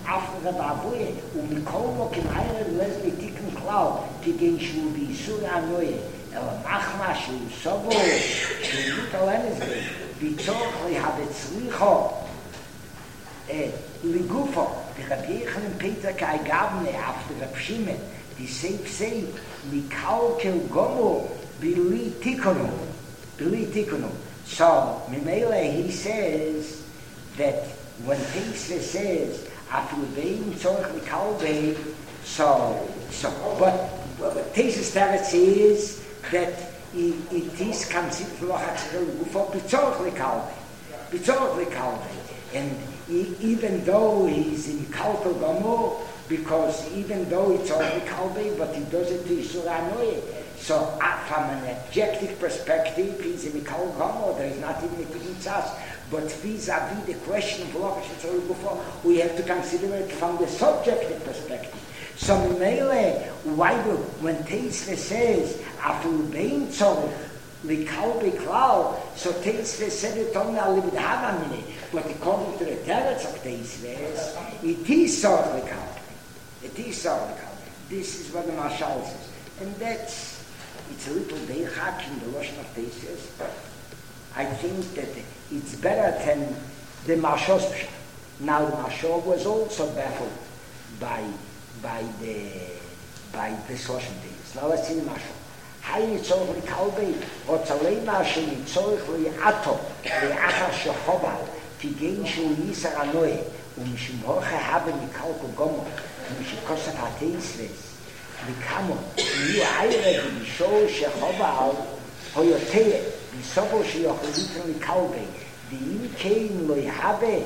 after Babuye, und mit Kolmo kim Eire Leslie Ticken Klau, die gehen schon wie Sura Neue, aber Machma, Schu Sobo, Schu Mutalenesge, wie Zorchli habe Zlicho, äh, Ligufo, die Rabiechen und Peter Kai Gabne, after Rabshime, die Seif Seif, Mikal Kel Gomo, Bili Tikono, Bili Tikono. So, Mimele, he says that when Tesla says, after being Tzorch Mikalbe, so, so, but what Tesla's teretz is that it, it is considered for B'tzorch Mikalbe, B'tzorch Mikalbe, and he, even though he's in Kalko Gomo, because even though it's all Mikalbe, but he does it to Yisura Noye. So, uh, from an objective perspective, he's a Mikal Gomo, there is not even a Tikkun. But vis-a-vis the question of Lokash, we have to consider it from the subjective perspective. So, Mele, why do, when Tesla says, Afu Bein Tzorich, Likal Beklal, so Tesla said it only a little bit Havamine, but according to the teretz of Tesla, it is Tzorich Likal. It is Tzorich Likal. This is what the Mashal says. And that's, it's a little deichak in the Lashon of Tesis. I think that it's better than the Mashos Pshat. Now the Mashos was also baffled by by the by this Lashon Tesis. Now let's see the Mashos. Hay Yitzorch Likalbei, or Tzalei Mashon Yitzorch Liato, Liachar Shechoval, Ki Gein Shu Yisar Anoe, Umishim Hoche Habe Mikalko Gomo, Umishim Kosat HaTeisves, Likamo, Yu Ayre, Bishou Shechoval, Hoyotea, Bisobo Sheyocholitin Likalbei, Diim Kein Loi Habe,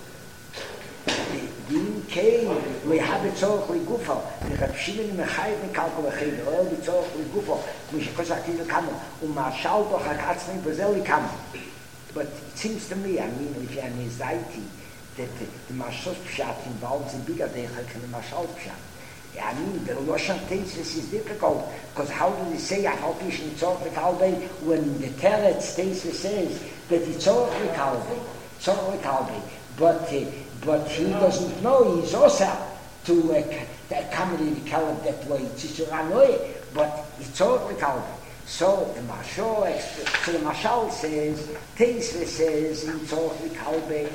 Diim Kein Loi Habe Tzorch Ligufo, Reb Shimon Mechayev Mikalko V'Chayv, Oel B'Tzorch Ligufo, Umishim Kosat HaTeisves Likamo, Umashal Doch HaKatzmei B'Zel Likamo. But it seems to me, I mean, if you have anxiety, that the Mashos Pshat involves a bigger deichak than the Mashal Pshat. I mean, the Lashon Tesis is difficult, because how do they say Ahalpish Nitzorch Likalbei when the Teretz Tesis says that it's Tzorch Likalbei, Tzorch Likalbei, but uh, but he doesn't know, he's also to uh, accommodate the Kalb that way, it's Yisur but it's Tzorch Likalbei. So the Mashal, so the Mashal says, Tesis says in Tzorch Likalbei,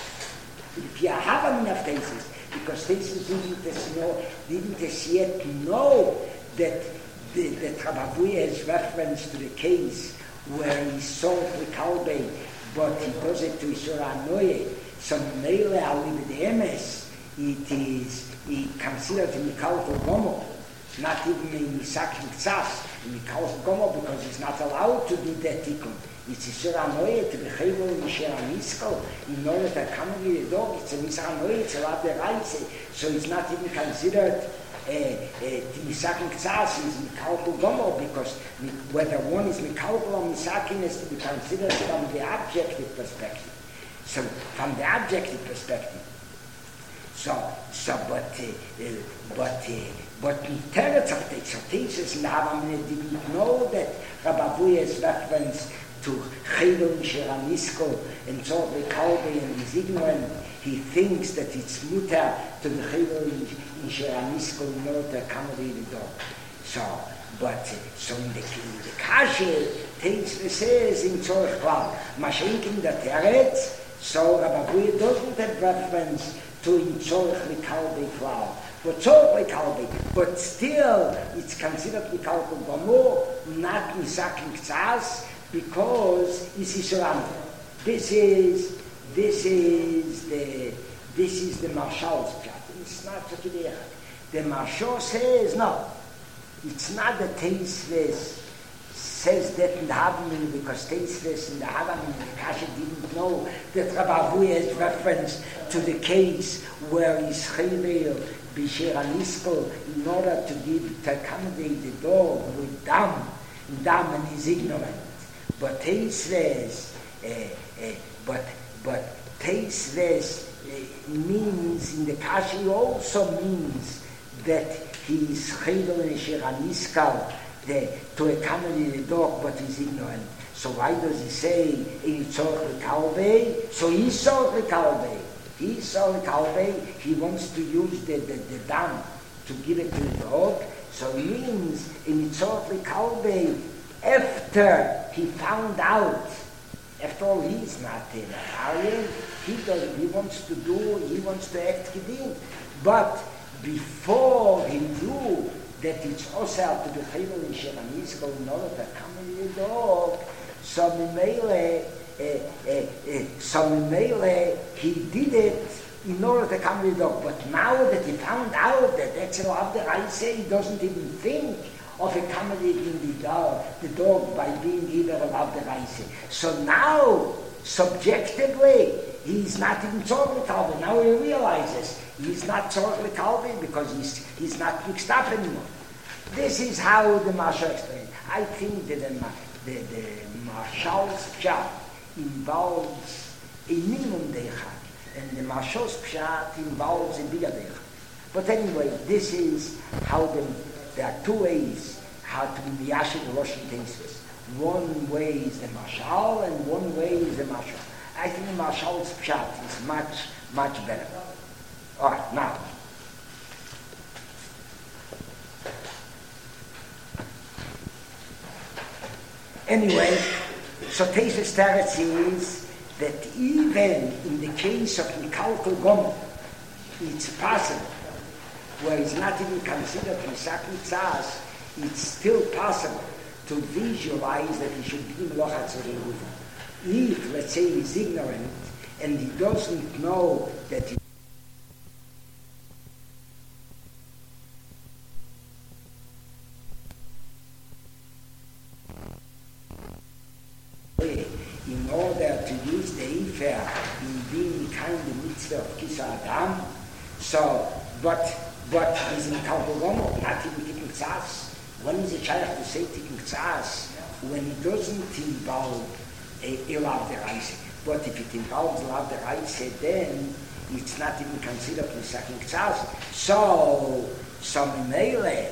if you have enough Tesis, because Tesis didn't know, didn't yet know that the, that Rabavuya has reference to the case where he saw the Kalbei, but he does it to Yisura Noye. So Mele Ali the M S, it is he considered him Mikal Gomo, not even in Misakim Tzas, Mikal Gomo, because he's not allowed to do that tikkun. It's Yisura Noye to be Chayvul in Shiramisko in order to accommodate the dog. It's a Yisura Noye, it's a Rabbi Reise, so it's not even considered the Misakin Tzas is Mikal Gomo, because whether one is Mikal or Misakin is to be considered from the objective perspective. So, from the objective perspective. So, so, but, uh, but, uh, but in Teretz of the Tesis, Lahamine didn't know that Rabavuya's reference to Chayvul and Shiramisko and Tzorch Likalbei, and he's ignorant. He thinks that it's mutar to the Chayvul and Shiramisko in order to accommodate the dog. So, but, uh, so in the, in the Kasher, Tesis says in Tzorch Klal, Mashenk in the Teretz, so Rabavuya doesn't have reference to in Tzorch Likalbei Klal. But Tzorch Likalbei, but still it's considered Mikal Gomo, not Misakin Tzas, because it's Yisur. This is this is the this is the Marshal's Pshat. It's not such a day. The Marshal says no. It's not the Teisves says that in the Havamim, because Teisves in the Havamim, the Kasha didn't know that Rabavuya has reference to the case where he's Chayvul B'Shiramisko in order to give to accommodate the dog with dam, dam, and he's ignorant. But Teisves, uh, uh, but but Teisves uh, means in the Kashi also means that he is Chayvul and Shiramiskal to accommodate the dog, but he's ignorant. So why does he say in Tzorch Likalbei? So he's Tzorch Likalbei. He saw the kalbe, he wants to use the, the, the dam to give it to the dog, so it means in Mitzot Kalbe, after he found out, after all he's not in Aryan, he does, he wants to do, he wants to act Kedin, but before he knew that it's also to be Chayvel in Sheranis, go in order to come in the dog, so Mimele, Uh, uh, uh, so Mele, he did it in order to come with the dog. But now that he found out that that's a lot of I say, he doesn't even think of accommodating the dog, the dog by being either allowed the I say. So now, subjectively, he's not even Tzorah Kalbi. Now he realizes he's not Tzorah Kalbi because he's, he's not mixed up anymore. This is how the Mashal explains. I think that the, the, the Mashal's job involves a minimum deichad, and the Mashal's pshat involves a bigger deichad. But anyway, this is how the, there are two ways how to be miyashid Rosh Hashanah. One way is the Mashal, and one way is the Mashal. I think the Mashal's pshat is much, much better. All right, now. Anyway, so Tesis Teretz is that even in the case of Mikalkul Gomer, it's possible, where it's not even considered Misak Mitzaz, it's still possible to visualize that he should be Melochat Tzorah. If, let's say, he's ignorant and he doesn't know that he in order to use the Ifer in being kind of mitzvah of Kisa Adam, so, but, but he's in Kalkul Gomer, not even Tikkun Tzas. When is it shaykh to say Tikkun Tzas? When it doesn't involve a Elav Deraisa. But if it involves Elav Deraisa, then it's not even considered Misakin Tzas. So, so Mimele,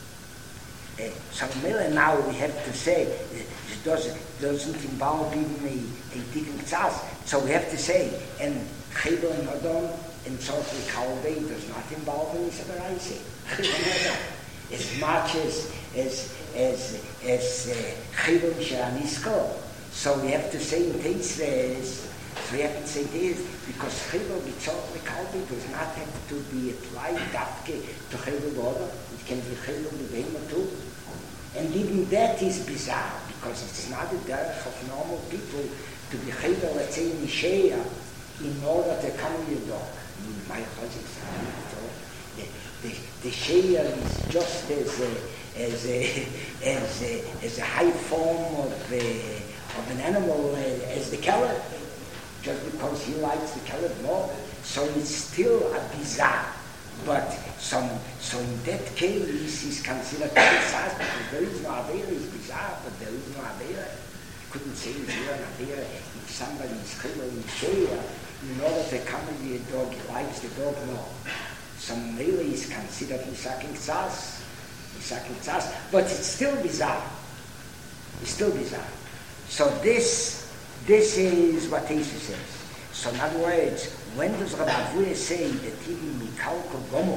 uh, so Mimele now we have to say, uh, it doesn't, doesn't involve even a, a Tikkun Tzas. So we have to say, and Chayvel and Adon and Tzorah Kalbe does not involve in Misakin Deraisa. As much as as as as Chayvel Shanisko. So we have to say in Teisves, so we have to say this, because Chayvel B'Tzorah Kalbi does not have to be applied Dafke to Chayvel B'Odom. It can be Chayvel B'Beima too. And even that is bizarre, because it's not the derech of normal people to be Chayvel, let's say, in Ishaya, in order to come in your dog. In my Chazik, the, the, the Shaya is just as a, as a, as a, as a high form of, uh, of an animal uh, as the Keleb, just because he likes the Keleb more. So it's still a bizarre. But some, so in that case, he's considered bizarre, because there is no Avera, it's bizarre, but there is no Avera. You couldn't say it's here an Avera if somebody is Chayvel in Shaya, in order to come with a dog, he likes the dog more. Some really is considered Misakin Tzas, Misakin Tzas, but it's still bizarre. It's still bizarre. So this, this is what Tesis says. So in other words, when does Rabbi Avuya say that even Mikalkul Gomer,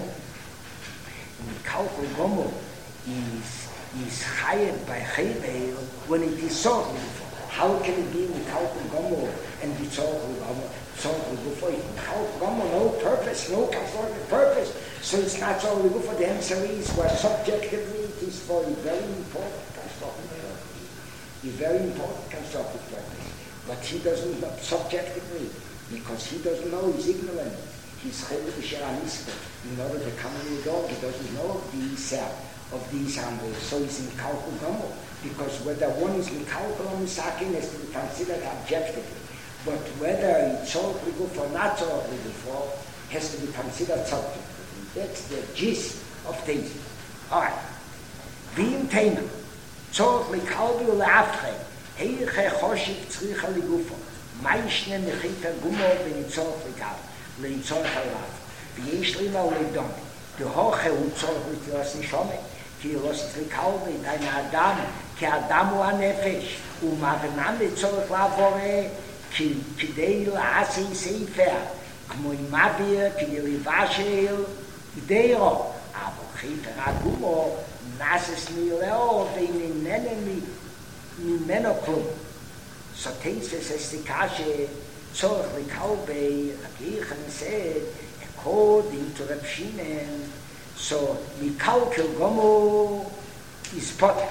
Mikalkul Gomer is is hired by Chayvel when it is Tzorah L'Gufo? How can it be Mikalkul Gomer and be Tzorah L'Gufo? Tzorah L'Gufo is Mikalkul Gomer, no purpose, no constructive purpose. So it's not Tzorah L'Gufo. The answer is, well, subjectively it is for a very important constructive purpose. A very important constructive purpose. But he doesn't know subjectively, because he doesn't know, he's ignorant. He's Chayvel B'Sheranis. In order to come in the dog, he doesn't know of these, uh, of these animals. So he's in Kalkul Gomer, because whether one is in Kalkul or Misakin has to be considered objectively. But whether it's Tzorah L'Gufo or not Tzorah L'Gufo has to be considered subjectively. That's the gist of things. All right. V'im Teina, Tzorah L'Kalbi U'Le'afchei, Heiche Choshik Tzricha L'Gufo, Maishne Mechita Gumo B'Nitzorah L'Kalbi, L'Nitzorah L'Kalbi, V'yesh Lima U'Le'Dom, D'Hoche U'Tzorah L'Tilas Nishome, Ki L'Los L'Kalbi, Deine Adam, Ki Adam U'Anefesh, U'Mavenam L'Tzorah L'Avore, Ki Kidei L'Asi Seifer, כמו עם אוויר, כדי לבשל גדרו. אבל חיפר הגומו נסס מילאו וממנו ממנו כלום. סוטייסס אסתיקה שצורך לקלבי, רגיחן said, according to Reb Shimon, so mikalkel gomo is potter.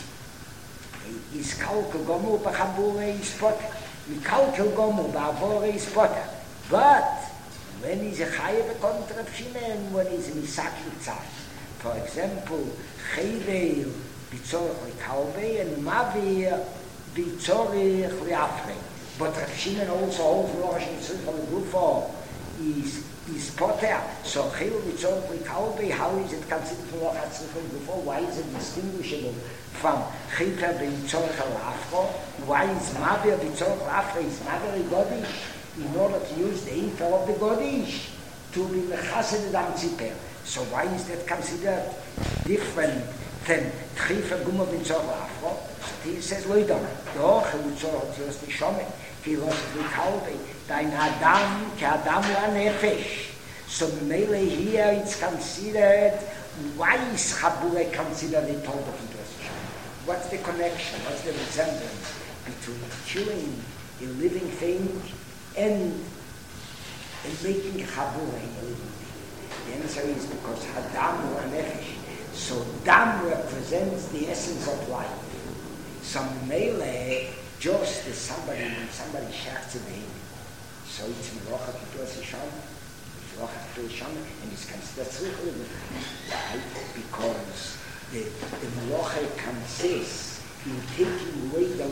Is kalkel gomo b'chabure is potter. Mikalkel gomo b'avore is potter. But when he's a chayev according to Reb Shimon, when he's a misaki tzad, for example, chayvel b'tzorech likalbe and mavir b'tzorech liafrei. But Reb Shimon also holds Rosh Yitzchak Gufo is is potter. So chayvel b'tzorech likalbe, how is it considered for Rosh Yitzchak Gufo? Why is it distinguishable from chayvel b'tzorech liafrei? Why is mavir b'tzorech liafrei? Is mavir godish? In order to use the info of the Godish to be mechased dam tziper. So why is that considered different than Tchifa Gumma B'Tzor Afro? So he says, lo idom, doch, he would sort of use the Shomet, he was the Kalbe, dein Adam, ke Adam la Nefesh. So mele here it's considered, why is Chabure considered a total of the What's the connection, what's the resemblance between killing a living thing and, and making Chabura in a living thing? The answer is because Hadam wa Nefesh. So Dam represents the essence of life. So Mele, just as somebody, when somebody shacks a baby, so it's Merocha Kippur Sisham, it's Merocha Kippur Sisham, and it's considered Tzruch. Why? Because the, the Merocha consists in taking away the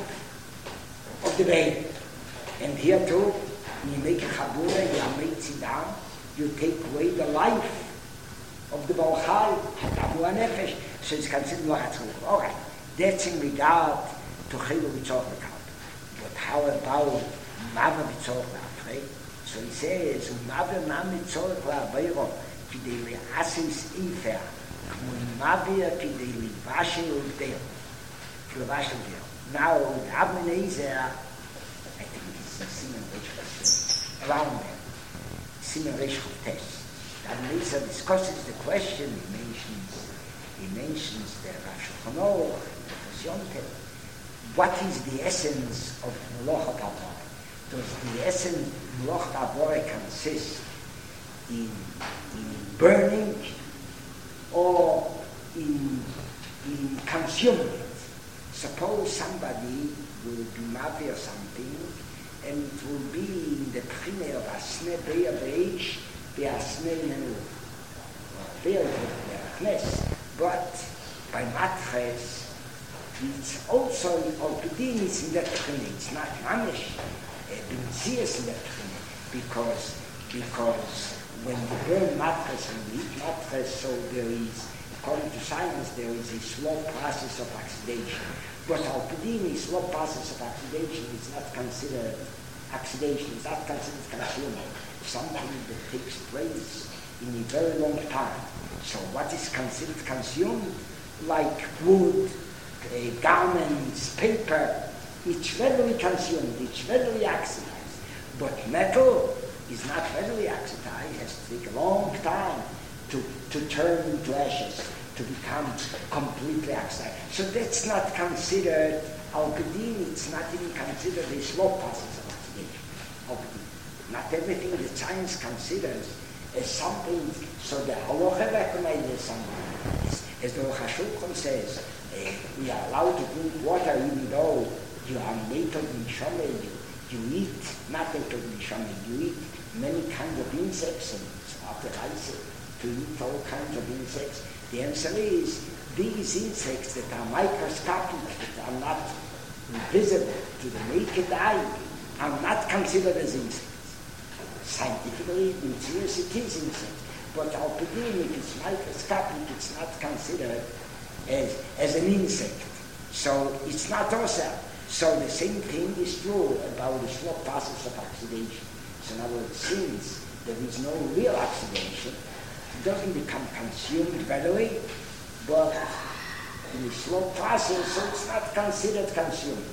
life of the baby. And here too, when you make a Chabura, you make Tzidam, you take away the life of the Baal Chai, Hadam wa Nefesh, so it's considered Merocha Tzruch. All right, that's in regard to Chayil B'Tzorech L'Kalb. But how about Mava B'Tzorech L'Afrei? So he says, Mava Mam B'Tzorech L'Aveiro, Kidei Li'asis Ifer, K'mo Mavir Kidei Livashel L'Deo. Livashel L'Deo. Now, the Avnei Nezer, I think it's Simen Reish Chav, around there, Simen Reish Chav Tes. The Avnei Nezer discusses the question, he mentions, he mentions the Rav Shulchan Aruch, the Yontel. What is the essence of Melochat Avore? Does the essence of Melochat Avore consist in, in burning or in, in consuming it? Suppose somebody will be mavir something and it will be in the prime of Asne Be'er Be'esh Be'asne Nenu. Very good, but by Matres, it's also Alpidin, it's in that prime. It's not Manish, B'Mtzias in that prime, because, because when you burn Matres and you eat Matres, so there is, according to science, there is a slow process of oxidation. But Alpidin, a slow process of oxidation is not considered oxidation, it's not considered consuming. Something that takes place in a very long time. So what is considered consumed? Like wood, uh, garments, paper, it's readily consumed, it's readily oxidized. But metal is not readily oxidized, it has to take a long time to, to turn into ashes, to become completely oxidized. So that's not considered alkadine, it's not even considered a slow process of oxidation. Alkadine. Not everything that science considers as something, so the halacha recognizes something. As the Rosh Hashanah says, uh, we are allowed to drink water even though you are native in Shomei, you, you eat not native in Shomei, you eat many kinds of insects, and it's authorized to eat all kinds of insects. The answer is, these insects that are microscopic, that are not visible to the naked eye, are not considered as insects. Scientifically, in serious it is insect, but alpidin, if it's microscopic, it's not considered as, as an insect. So it's not also. So the same thing is true about the slow process of oxidation. So in other words, since there is no real oxidation, it doesn't become consumed readily, but in a slow process, so it's not considered consumed.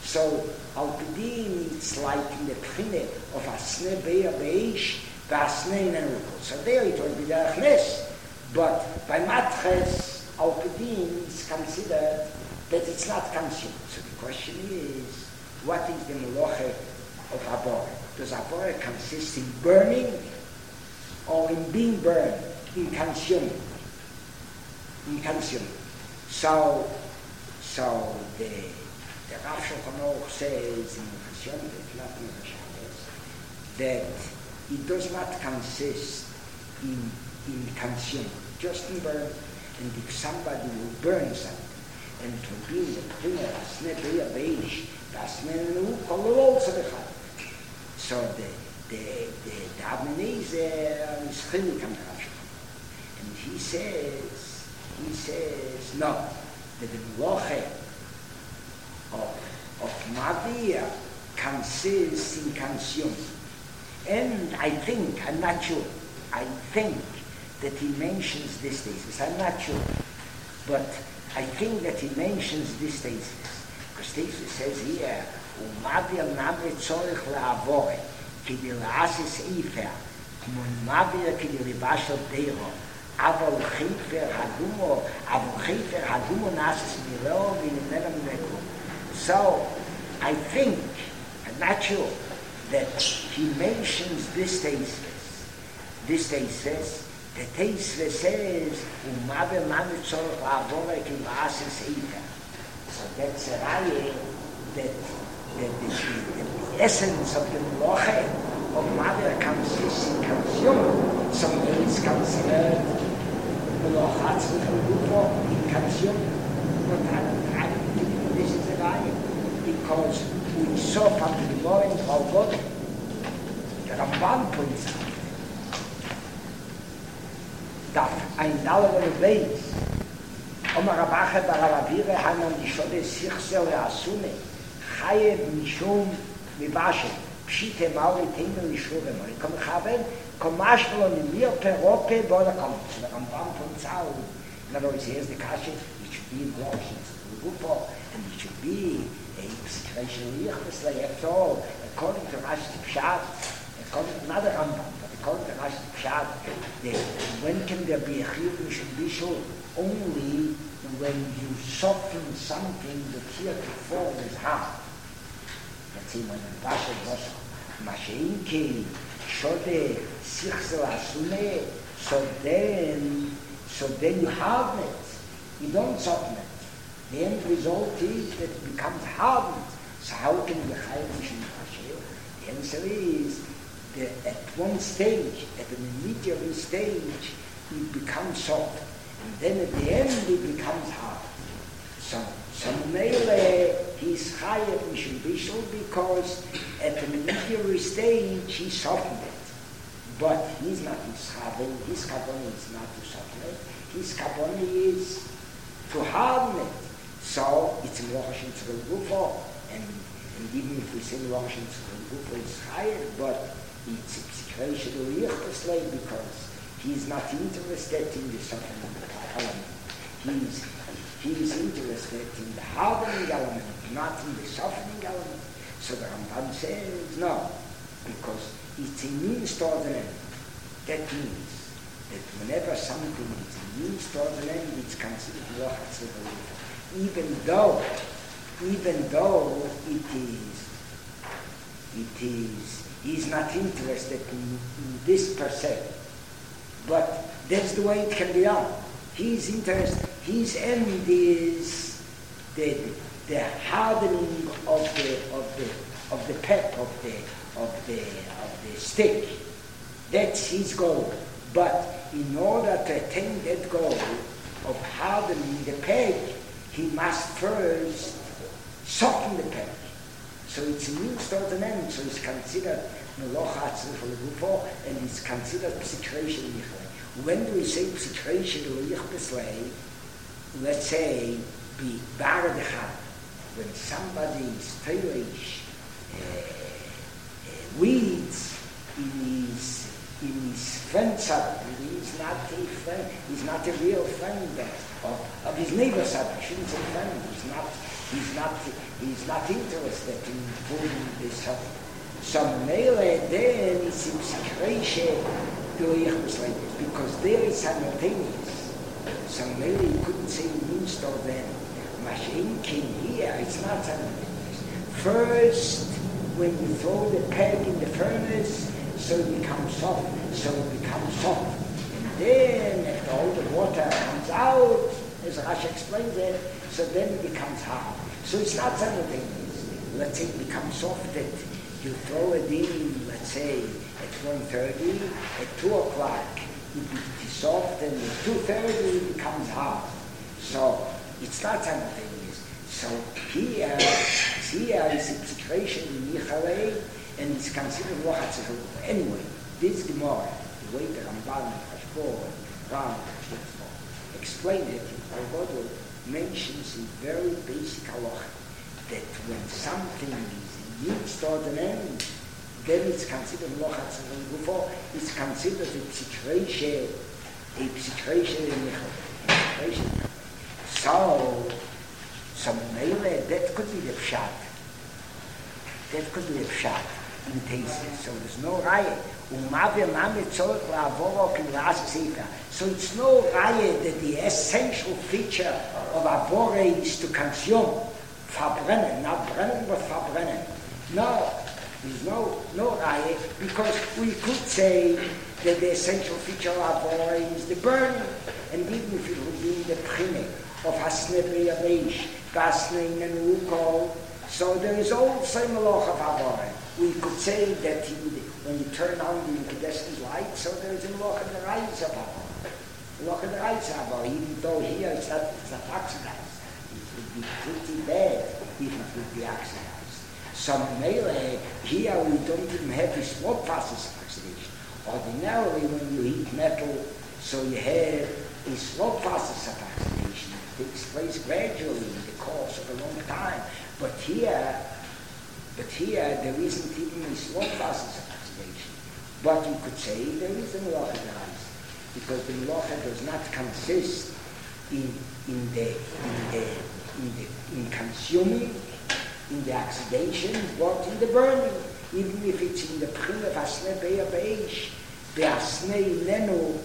So, Alpidin, it's like in the Pchine of Asne Beir Beish, Vasne Nenukul. So there it will be the Achnes. But by Matches, Alpidin is considered that it's not consumed. So the question is, what is the Moloche of Abore? Does Abore consist in burning or in being burned, in consuming? In consuming. So, so the the Rav Shulchan Aruch says in Chasyon, not in the Shabbos, that it does not consist in in consuming, just in burn. And if somebody will burn something, and it will be the primer, Asne Beir Beish, Asne Nenukul will also be Chayv. So the the the the Abnezer is Chilik on Rav Shulchan, and he says he says no, that the Moloche of of Mavia consists in consuming. And I think, I'm not sure, I think that he mentions this thesis. I'm not sure, but I think that he mentions this thesis. Because thesis says here, Umavir namre tzorich la'avore, kidi la'asis ifer, k'mon mavir kidi libashel deiro, aval chifer hagumo, aval chifer hagumo nasis mireo v'nimenam nekum. So, I think, I'm not sure, that he mentions this thesis. This thesis, the thesis says, Umabe manu tzorach la'avore ki la'asis eita. So that's a raya that, that the, the, the essence of the Moloche of Mother consists in consume. Some days considered Molochatz in consume. But I, I don't think this is a raya, because we saw from the Gemara in Chalvot, the Ramban points out that ein Dalere Beis, Omar Rabache Baravire Hanan Dishode Sichsel Asune, Chayev Mishum Mibashe, Pshite Mauri Tengel Yishuve Mori, Kom Chaven, Kom Mashvelo Nimir Perope Boda Kom. So the Ramban points out, in other words, here's the Kashe, it should be in Roshins, Gufo, and it should be a situation after all, according to Rashi Pshat, according to another Rambam, but according to Rashi Pshat, when can there be a chiyuv mishum bishul? Only when you soften something that heretofore is hard. Let's see, when the Basha was Masheinki, Shode, Sichsel Asune, so then, so then you harden it. You don't soften it. The end result is that it becomes hardened. So how can you chayav mishum bashel? The answer is that at one stage, at an intermediary stage, it becomes soft, and then at the end it becomes hard. So, so mele he's chayav mishum bishul because at an intermediary stage he softened it, but he's not mischaven. His kavanah is not to soften it. His kavanah is to harden it. So it's in Rosh Hashanah Gufo, and, and even if we say Rosh Hashanah Gufo, it's higher, but it's a situation of Yichtaslay because he's not interested in the suffering element. He's, he's interested in the hardening element, not in the softening element. So the Ramban says, no, because it's a means towards an end. That means that whenever something is a means towards an end, it's considered Rosh Hashanah. Even though, even though it is, it is, he's not interested in, in this per se, but that's the way it can be done. He's interested, his end is the, the hardening of the, of the, of the pep, of the, of the, of the stick. That's his goal. But in order to attain that goal of hardening the peg, he must first soften the peg. So it's a means towards an end. So it's considered Melocha Tzricha Legufo, and it's considered Psikration Yichle. When do we say Psikration Yichle? Let's say, be Bar Dechad. When somebody is Teirish, uh, uh, weeds in his, in his friend circle, he's not a friend, he's not a real friend of, of his neighbor circle. I shouldn't say friend, he's not, He's not, he's not interested in putting this up. So Mele then is in situation because there is simultaneous. So Mele you couldn't say means or then. Machine came here, it's not simultaneous. First, when you throw the peg in the furnace, so it becomes soft, so it becomes soft. And then after all the water comes out, as Rashi explains it, so then it becomes hard. So it's not simultaneous. Let's say it becomes soft that you throw it in, let's say, at one thirty, at two o'clock, it becomes soft, and at two thirty it becomes hard. So it's not simultaneous. So here, here is a situation in Yichalei, and it's considered Lochatzich. Anyway, this Gemara, the way the Ramban, Hashbor, Ram, explain it, Algodo mentions in very basic halacha that when something is used toward an end, then it's considered Lochatzich. Before, it's considered a situation, a situation in Yichalei. So, so Mele, that could be the pshat. That could be the pshat in Tesis. So there's no raya. So it's no raya that the essential feature of Avore is to consume. Verbrennen, not brennen, but verbrennen. No, there's no, no raya, because we could say that the essential feature of Avore is the burning. And even if it would be in the prime of Hasnebe Yabesh, Gasnein and Ukol, so there is also a Malach of Avore. We could say that in the, when you turn on the incandescent light, so there is a Malach of the Reis of Avore. Malach of the Reis of Avore, even though here it's not, it's not oxidized. It would be pretty bad if it would be oxidized. So Mele, here we don't even have this smoke process oxidation. Ordinarily, when you heat metal, so you have a slow process of oxidation. It takes place gradually in the course of a long time. But here, but here there isn't even a slow process of oxidation. But you could say there is a melacha deraisa, because the melacha does not consist in in the in the in the in consuming, in the oxidation, but in the burning. Even if it's in the prim of asnei beya beish, the asnei nenu.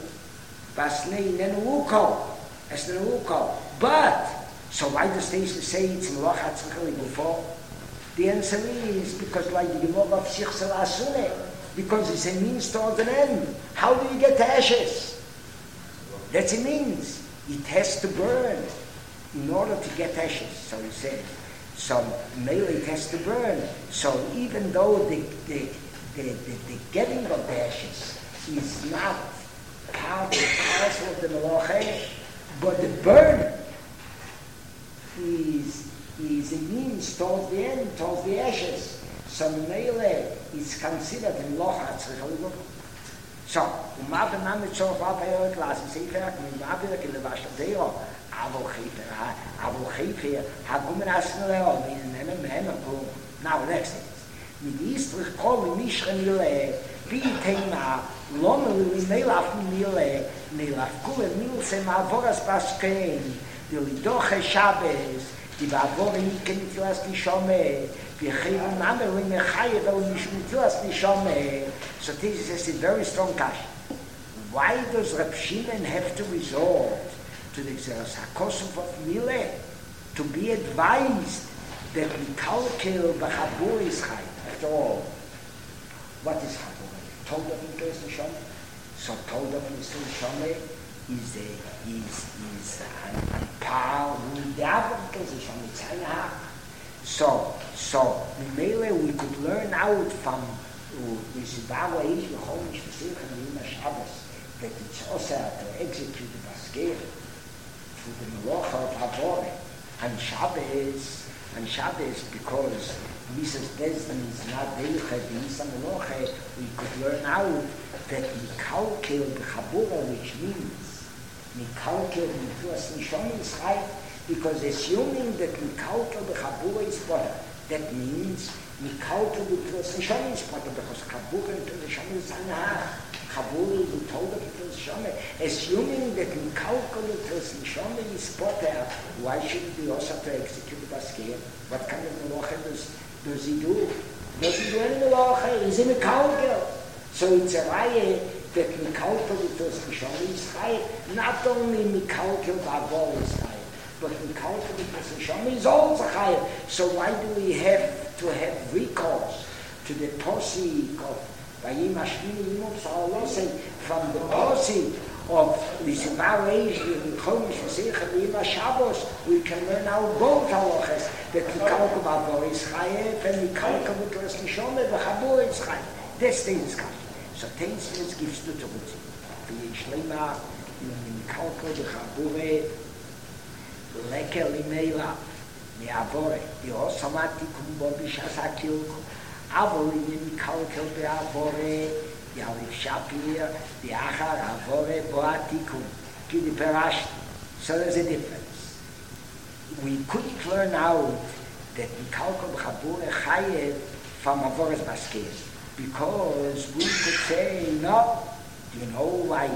But, so why does Tesis say it's in Lochatzich before? The answer is because like the Gemara of Sichsel Asune, because it's a means towards an end. How do you get the ashes? That's a means. It has to burn in order to get ashes, so he said. So mainly it has to burn. So even though the, the, the, the, the getting of the ashes is not part and parcel of the melacha, but the burn is is a means towards the end, towards the ashes. So Mele is considered in Lochatzich. So, Uma benam mit so vaper class, sie fährt mit vaper in der Washdeo, aber Khifer, aber Khifer, hat um national in nehmen nehmen. Now next is mit Easter kommen nicht Mele, wie Thema Lono li Melaf Mele, Melaf Kule Milse ma voras Paskein, die Lidoche Shabbes, die Bavori nicht las die Shome. So this is a very strong kash. Why does Reb Shimon have to resort to the Xerosakosov of Mile to be advised that Mikalkel b'Chabur is Chai? After all, what is Chabur? Told of Mikles Nishome? So told of Mikles Nishome is a is is an par with the other Mikles Nishome. It's a half. So, so, Mele, we could learn out from the Zibawa Ish, the Chomish, the Sikh, and the Yuma Shabbos, that it's also to execute the Baskeir for the Melocha of Havore. And Shabbos, and Shabbos, because Misas Bezdin is not Deiche, the Isa Melocha, we could learn out that Mikalkel B'Chabura, which means Mikalkel B'Tuas Nishon is right, because assuming that Mikalkel b'Chabura is water, that means Mikalkel b'Tuas Nishon is water, because Chabura and Nishon is anah. Chaburi, we told him to Neshama, assuming that Mikalkal to Neshama is potter, why shouldn't he also to execute the Baskir? What kind of Melacha does, does he do? Does he do any Melacha? He's in Mikalkal. So it's a raya that Mikalkal to Neshama is high, not only Mikalkal Bavor is high, but Mikalkal to Neshama is also high. So why do we have to have recourse to the posik of Vayim Hashmini Yimov Sa'alosei, from the posik of L'Sivar Eish, L'Chomish V'Seicha V'Yim HaShabbos, we can learn out both halachas, that Mikalkal Bavor is chayef, and Mikalkal V'Tras Neshama V'Chabur is chayef. This thing is coming. So Teisnes gives to Tzurutzi. V'Yesh Leima, Mikalkal V'Chabur, Leker Limeila, Me'avore, V'Osomati Kumbo B'Shas HaKilko, Avore Mikalkal Be'avore, Yalif Shapir, Be'achar Avore Bo'atikum, Kidi Perashti. So there's a difference. We couldn't learn out that Mikalkal B'Chabur Chayev from Avore's Baskir, because we could say, no, do you know why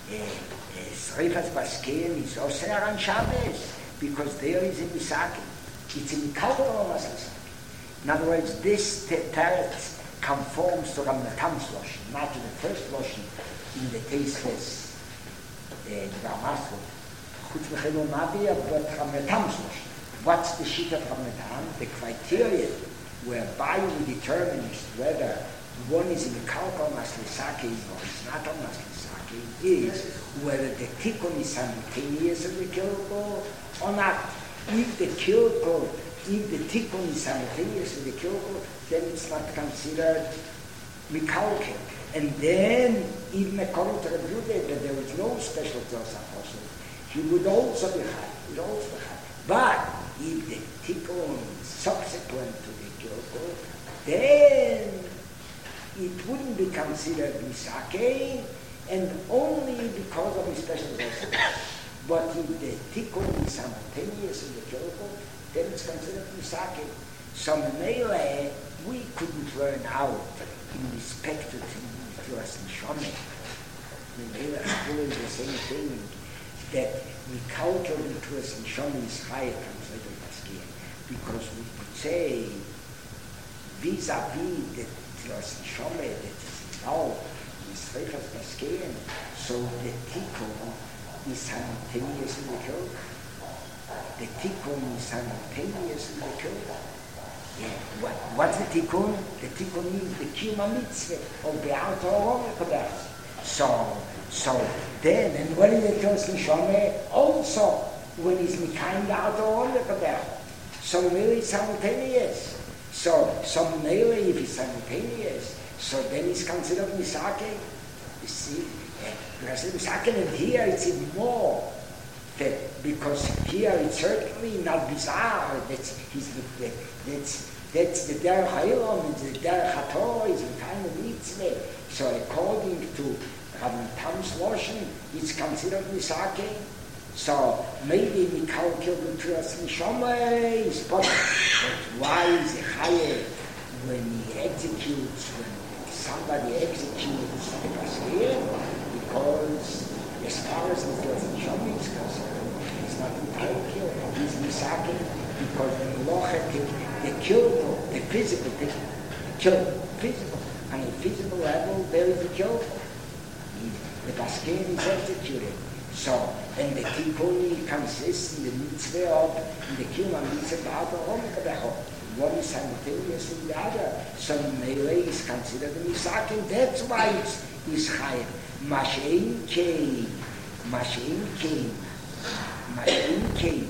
Sreifas Baskir is Oser on Shabbos? Because there is a Misaki. It's a Mikalkal Maslisaki. In other words, this teretz conforms to Ramnatam's Loshen, not to the first Loshen in the tasteless Dvamasro. Chutz Mechelo Nabia, but Ramnatam's Loshen. What's the sheet of Ramnatam? The criteria whereby we determine whether one is in the Mikalkal Maslisaki or it's not a Maslisaki is whether the tikkun is simultaneous in the kilko or not. If the kilko If the tikkun is simultaneous with the kilko, then it's not considered mikalkel. And then, even according to the Yehuda, that there was no special Tzos HaChoshev, he would also be high. He would also be high. But if the tikkun is subsequent to the kilko, then it wouldn't be considered misake, and only because of the special Tzos HaChoshev. But if the tikkun is simultaneous with the kilko, then it's considered misake. So Mele, we couldn't learn out in respect to Tfilas Neshama. Mele is the same thing, that we calculate Tfilas Neshama is higher translated Baskir, because we could say vis-a-vis the Tfilas Neshama that is involved in Sreifas Baskir, so the tikkun is simultaneous in the kilko. The tikkun is simultaneous in the kilko. Yeah. What, what's the tikkun? The tikkun is the kiyum mitzvah of Be'al Torah Kodesh. So, so then, and what is the Tfilas Neshama? Also, when he's Mikayim Be'al Torah Kodesh. So really it's simultaneous. So, so really if it's simultaneous, so then it's considered misake. You see, because misake, and here it's even more. That because here it's certainly not bizarre. That's he's the, that's that's the derech ha'ilom, it's the derech ha'torah, it's the kind of mitzvah. So according to Rabbi Tam's Loshen, it's considered misake. So maybe mikalkel b'tfilas neshama is possible. But why is it higher when he executes, when somebody executes the Baskir? Because as far as the Tfilas Neshama is concerned, he's not entirely killed. He's misake because the Melocha, the kilko, the physical, the kilko, physical. On a physical level, there is a kilko. The Baskir is executed. So, and the tikkun consists in the mitzvah of the kiyum mitzvah ba'al Torah. One is simultaneous with the other. So Melee is considered a misake. That's why it's, it's higher. Mashein Kei, Mashein Kei, Mashein Kei,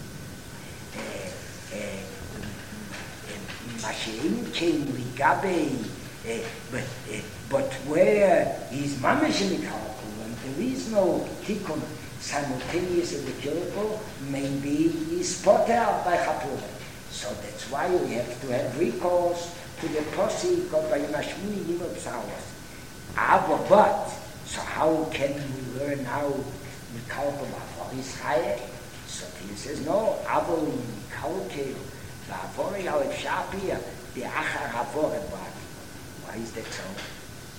Mashein Kei, Ligabe, but where is Mamash in the Kalkul, and there is no tikkun simultaneous in the kilko, maybe is spotted out by Chapur. So that's why we have to have recourse to the posik of Vayim Hashmini Yimov Sa'alosei. But, so how can we learn how Mikalkal B'Avor is higher? So he says, no, Avor Mikalkal B'Avor Yalef Shapir, the Achar Avor B'Avor. Why is that so?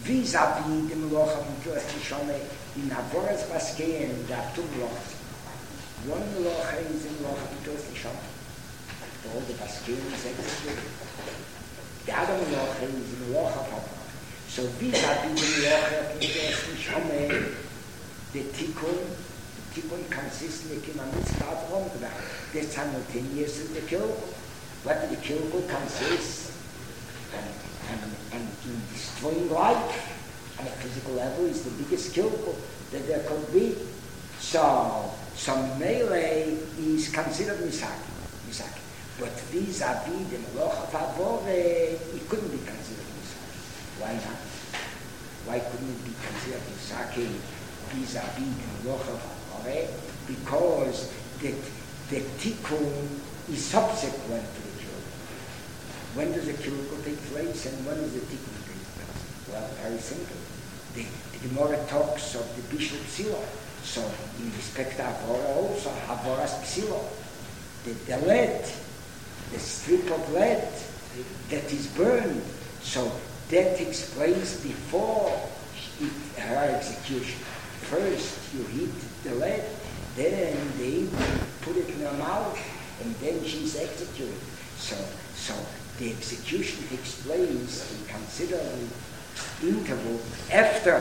vis-a-vis the Melocha from Turas Neshama in Avoras Baskei and the two Melachas. One Melocha is the Melocha from Turas Neshama. All the Baskei is executed. The other Melocha is the Melocha from So vis-a-vis the Melocha from Turas Neshama, the Tikkun, the Tikkun consists in the Kimamitzvah from the That's simultaneous in the Kilgul. What the Kilgul consists and, and, and in destroying life on a physical level is the biggest Kilgul that there could be. So, some melee is considered Misaki. Misaki. But vis-a-vis the Melocha Favore, it couldn't be considered Misaki. Why not? Why couldn't it be considered Misaki vis-a-vis the Melocha Favore? Because the, the Tikkun is subsequent to the Kilgul. When does the Kilgul take place and when does the Tikkun take place? Well, very simple. The, the Gemara talks of the Bishul Psilo. So, in respect to Avora also, Avoras Psilo. The, the lead, the strip of lead that is burned. So, that takes place before it, her execution. First, you hit the lead, then they put it in her mouth, and then she's executed. So, so the execution takes place in considerable interval after.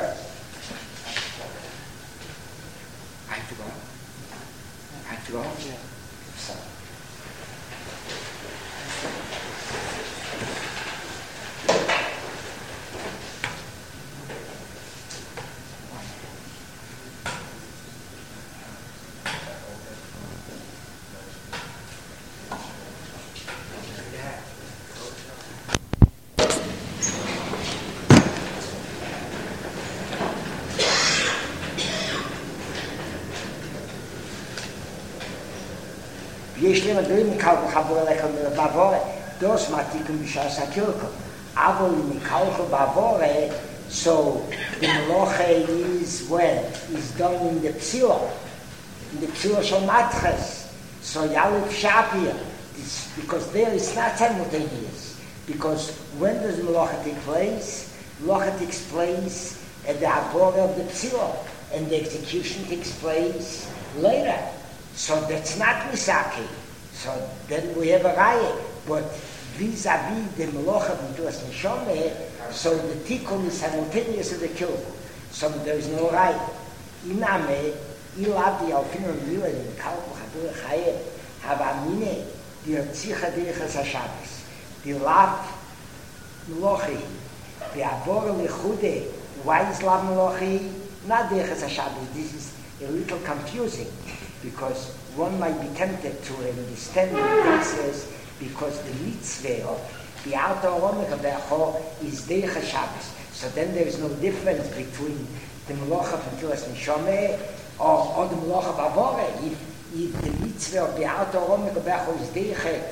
I have to go. I have to go. Yeah. So. יש להם דברים מקל בחבור אליך בעבור, דוס מתיקום בשעס הקילקו. אבל מקל בעבור, so the Melocha is when? Is done in the Psilo. In the Psilo shel Matches. So Yalif Shapir. Because there it's not simultaneous. Because when does the Melocha take place? Melocha takes place at the Abor of the Psilo. And the execution takes place later. So that's not Misaki. So then we have a Raya. But vis-a-vis the Melocha from Turas Neshama, so the Tikkun is simultaneous with the Kilgul. So there is no Raya. Iname, Ilavi Alfino Mila, in Kalku Hadur Chayev, Havamine, the Tzicha Deichas HaShabbos, the Lav Melochi, the Abor Lechude, why is Lav Melochi? Not Deichas HaShabbos. This is a little confusing. Because one might be tempted to understand what it says, because the mitzvah of the outer Oromik of the Achor is Deich HaShabbos. So then there is no difference between the Melocha from Turas Neshama or, or the Melocha of Avore. If, if the mitzvah of the outer Oromik of the Achor is Deich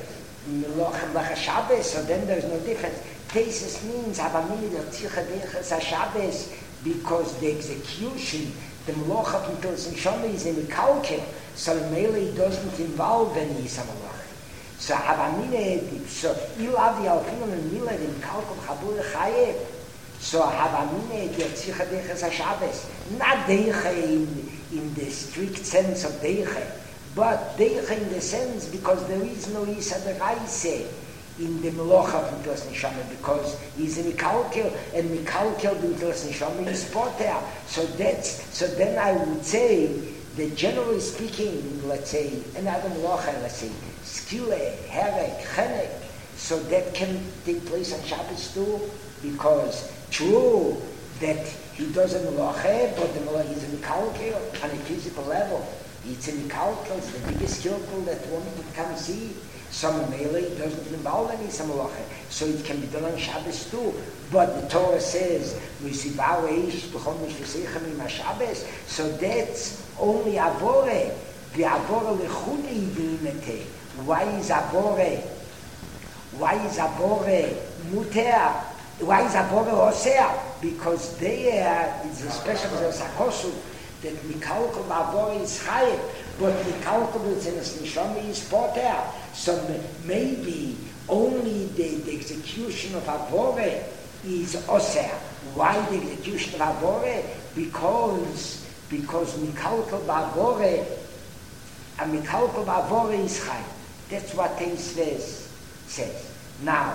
Melocha HaShabbos, so then there is no difference. Tesis means Havamini of Tzicha Deich HaShabbos, because the execution, the Melocha from Turas Neshama is in the Kalkel, so Mele doesn't involve any Yisamalach. So Havamine, so Ilavi Alfino and Mila in Kalkel Chabur Chayev. So Havamine, the Tzicha Deichas HaShabbos, not Deicha in, in the strict sense of Deicha, but Deicha in the sense because there is no Yisad Raise in the Melocha from Turas Neshama, because he's in Mikalkel, and Mikalkel in Turas Neshama is Poter. So that's, so then I would say that generally speaking, let's say, another Melocha, let's say, Skile, Herek, Chenek, so that can take place on Shabbos too, because true that he does a Melocha, but the Melocha is in Mikalkel on a physical level. It's in Mikalkel, it's the biggest Kilkel that one could come see. Some melee doesn't involve any Samalacha, so it can be done on Shabbos too. But the Torah says, so that's only Avore. The Avore lechudi v'imete. Why is Avore? Why is Avore muter? Why is Avore osea? Because there is a special Sakosu that Mikalko Avore is chayev, but Mikalko is in a Neshama is poter. So maybe only the, the execution of Avore is osea. Why the execution of Avore? Because, because Mikalkal Ba'avore, and Mikalkal Ba'avore is Chai. That's what Teisves says. Now,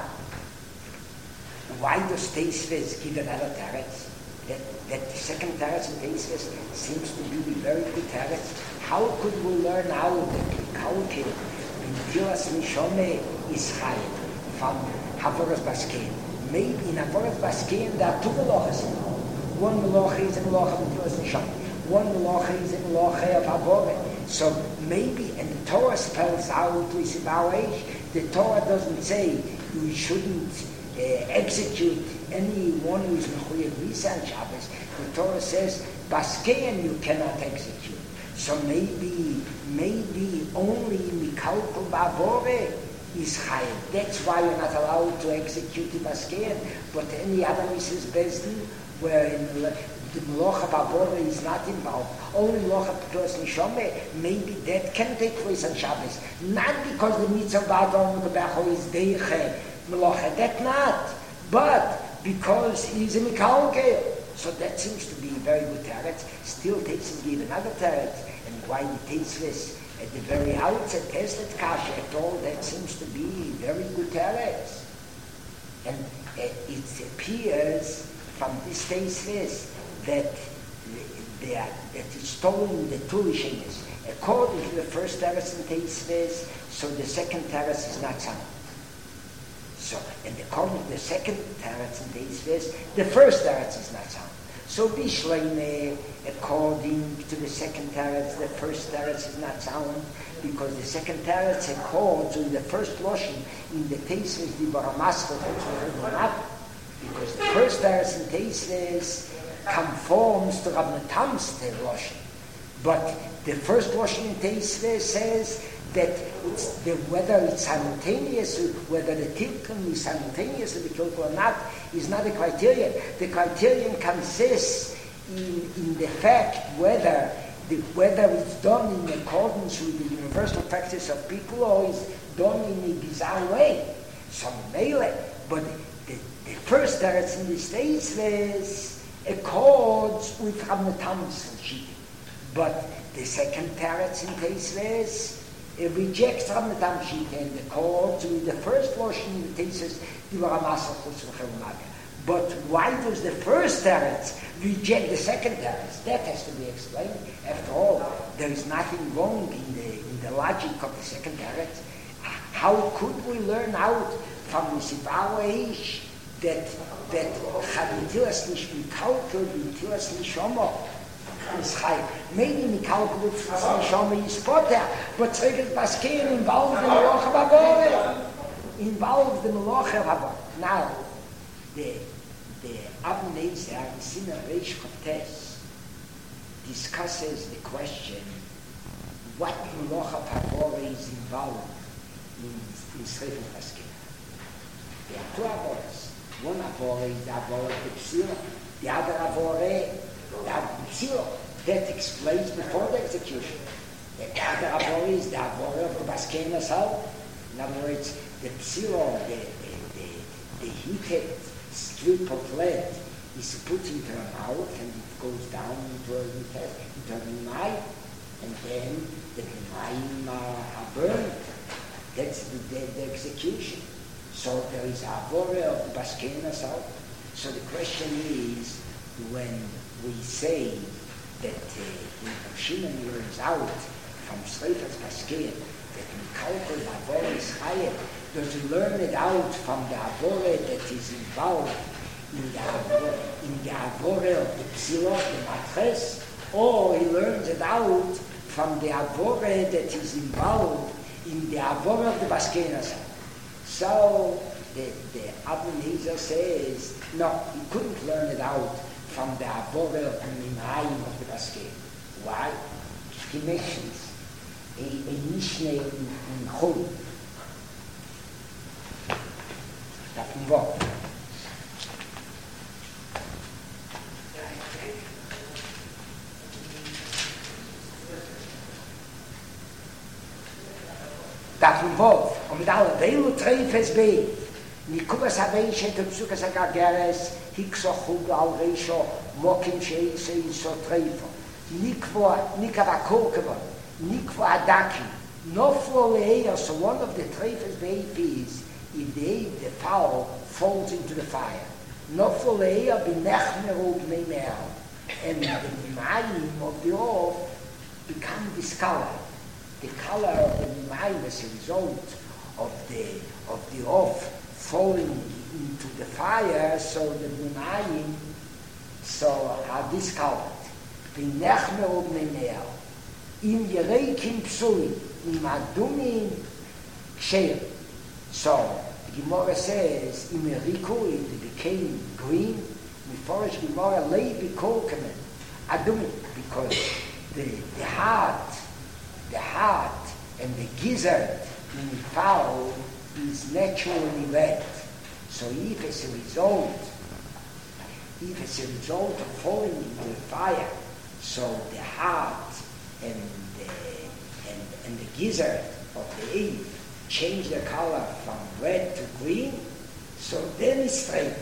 why does Teisves give another teretz? That, that the second teretz in Teisves seems to be a very good teretz. How could we learn out that Mikalkal B'Tilas Nishome is Chai from Havoras Baskein? Maybe in Havoras Baskein there are two melachas involved. One melacha is a melacha of B'Tilas Nishome. One melacha is a melacha of Avore. So maybe, and the Torah spells out the Torah doesn't say you shouldn't uh, execute anyone who is mechuyev visa on Shabbos. The Torah says baskein you cannot execute. So maybe, maybe only mikalkal ba'avore is chayav. That's why you're not allowed to execute the baskein. But any other misses bezdin where in the the Melacha Ba'avore is not involved. Only Melacha B'Tilas Nishome, maybe that can take place on Shabbos. Not because the mitzvah Ba'avore Megabecho is Deiche Melacha, that not. But because he's a Mikalkel. So that seems to be a very good teretz. Still takes him give another teretz. And why he takes this at the very outset, tested kasha at all, that seems to be a very good teretz. And uh, it appears from this tesis that they are, that is tolling the tulishiness. According to the first teretz in Teisves, so the second teretz is not sound. So, and according to the second teretz in Teisves, the first teretz is not sound. So Bishleime, according to the second teretz, the first teretz is not sound, because the second teretz accords with the first lotion in the Teisves, the Baramaskal, because the first teretz in Teisves conforms to Rav Natam's Loshen. But the first Loshen in Teisves says that it's the, whether it's simultaneous, whether the tilkum is simultaneous with the kilkum or not, is not a criterion. The criterion consists in, in the fact whether the, whether it's done in accordance with the universal practice of people or is done in a bizarre way. Some melee. But the, the first teretz in the Teisves accords with Rav Natam's Shita. But the second teretz in Teisves uh, rejects Rav Natam's Shita and accords with the first lotion in the Teisves, but why does the first teretz reject the second teretz? That has to be explained. After all, there is nothing wrong in the, in the logic of the second teretz. How could we learn out from the Sivawa Ish that that Chavitilas Nish Mikalkel B'Tilas Nishomo is Chai. Maybe Mikalkel B'Tilas Nishomo is Potter, but Tzreges Baskein involves the Melacha Ba'avore. Involves the Melacha Ba'avore. Now, the the Abu Nezer in Sinner Reish Chotes discusses the question what Melacha Ba'avore is involved in, in Tzreges Baskein. There are two Avores. One Avore is the Avore of the Psilo. The other Avore, the Psilo, that explains before the execution. The other Avore is the Avore of the Baskein herself. In other words, the Psilo, the, the, the, the heated strip of lead is put into her mouth and it goes down into her into her eye, and then the mayim are burned. That's the, the, the execution. So there is a Avore of the Baskein herself. So the question is, when we say that uh, when Shimon learns out from Sreifas Baskein that Mikalkal Avore is Chayet, does he learn it out from the Avore that is involved in the Avore, in the Avore of the Psilot, the Matres, or he learns it out from the Avore that is involved in the Avore of the Baskein herself? So the, the Abu Nezer says, no, he couldn't learn it out from the Avore of the Minayim of the Baskein. Why? He mentions a, a Mishnah in, in Chol. That involved. That involved. Und mit aller Velo Treifes bei. ניקובס הרישה תפסוקס הגגרס, היקסו חוגו על רישו, מוקים שאיסו איסו טרייפו. ניקבו, ניקב הקורקבו, ניקבו הדקי. נופלו לאיר, so one of the treifes be'ef is, if the, the fowl falls into the fire. Noflo le'er b'nechmeru b'nei me'er. And the mayim of the off become discolored. The color of the mayim as a result of the of the off falling into the fire, so the mayim so are discolored. B'nechmeru b'nei me'er. In yereikim psulim, in adumim ksheir. So the Gemara says, in Riku, it became green. Miforish Gemara lay bikolkamen adumim, because the the heart, the heart and the gizzard in the fowl is naturally red. So if as a result, if as a result of falling into the fire, so the heart and the and, and the gizzard of the egg change the color from red to green, so then it's straight.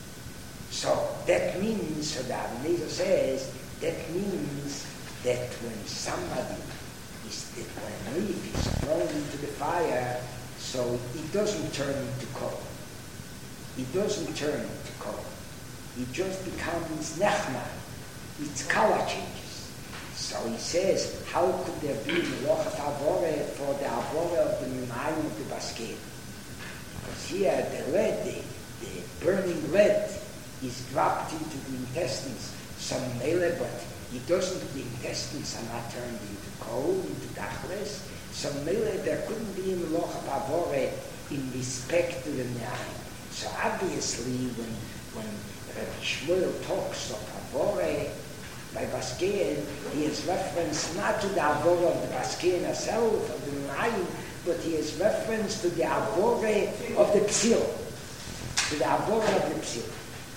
So that means, so the Abnezer says, that means that when somebody is, that when a leaf is thrown into the fire, so it doesn't turn into coal. It doesn't turn into coal. It just becomes nechma. Its color changes. So he says, how could there be melochat avore for the avore of the mimayim of the basket? Because here the lead, the, the burning lead, is dropped into the intestines, some mele, but it doesn't, the intestines are not turned into coal, into dachles. Some mele, there couldn't be a melochat avore in respect to the mimayim. So obviously, when when Rabbi Shmuel talks of avore, by Baskein, he has reference not to the Avora of the Baskein herself, of the Mayim, but he has reference to the Avora of the Psil. To the Avora of the Psil.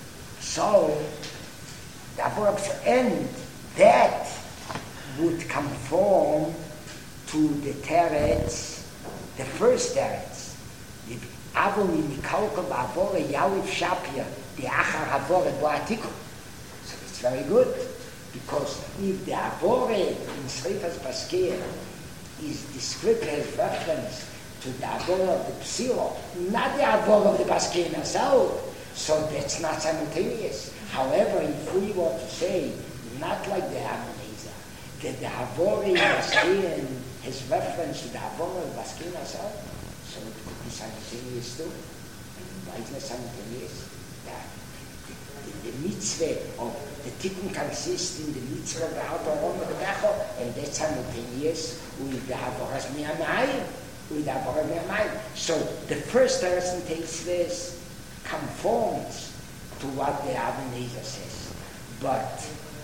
So, the Avora of Psil, and that would conform to the Teretz, the first Teretz. The Avori Mikalko Avora Yalif Shapia, the Achar Avora Boatiku. So it's very good. Because if the Avore in Srifas Baskein is described as reference to the Avore of the Psilo, not the Avore of the Baskein herself, so that's not simultaneous. However, if we were to say, not like the Abnezer, that the Avore in Baskein has reference to the Avore of the Baskein herself, so it could be simultaneous too. And why is it simultaneous? That the, the mitzvah of the tikkun consists in the mitzvah of the Havaron of the Becho, and that's simultaneous with the Havaras Mi'amayim, with the Havaras Mi'amayim. So the first person takes this, conforms to what the Abnezer says. But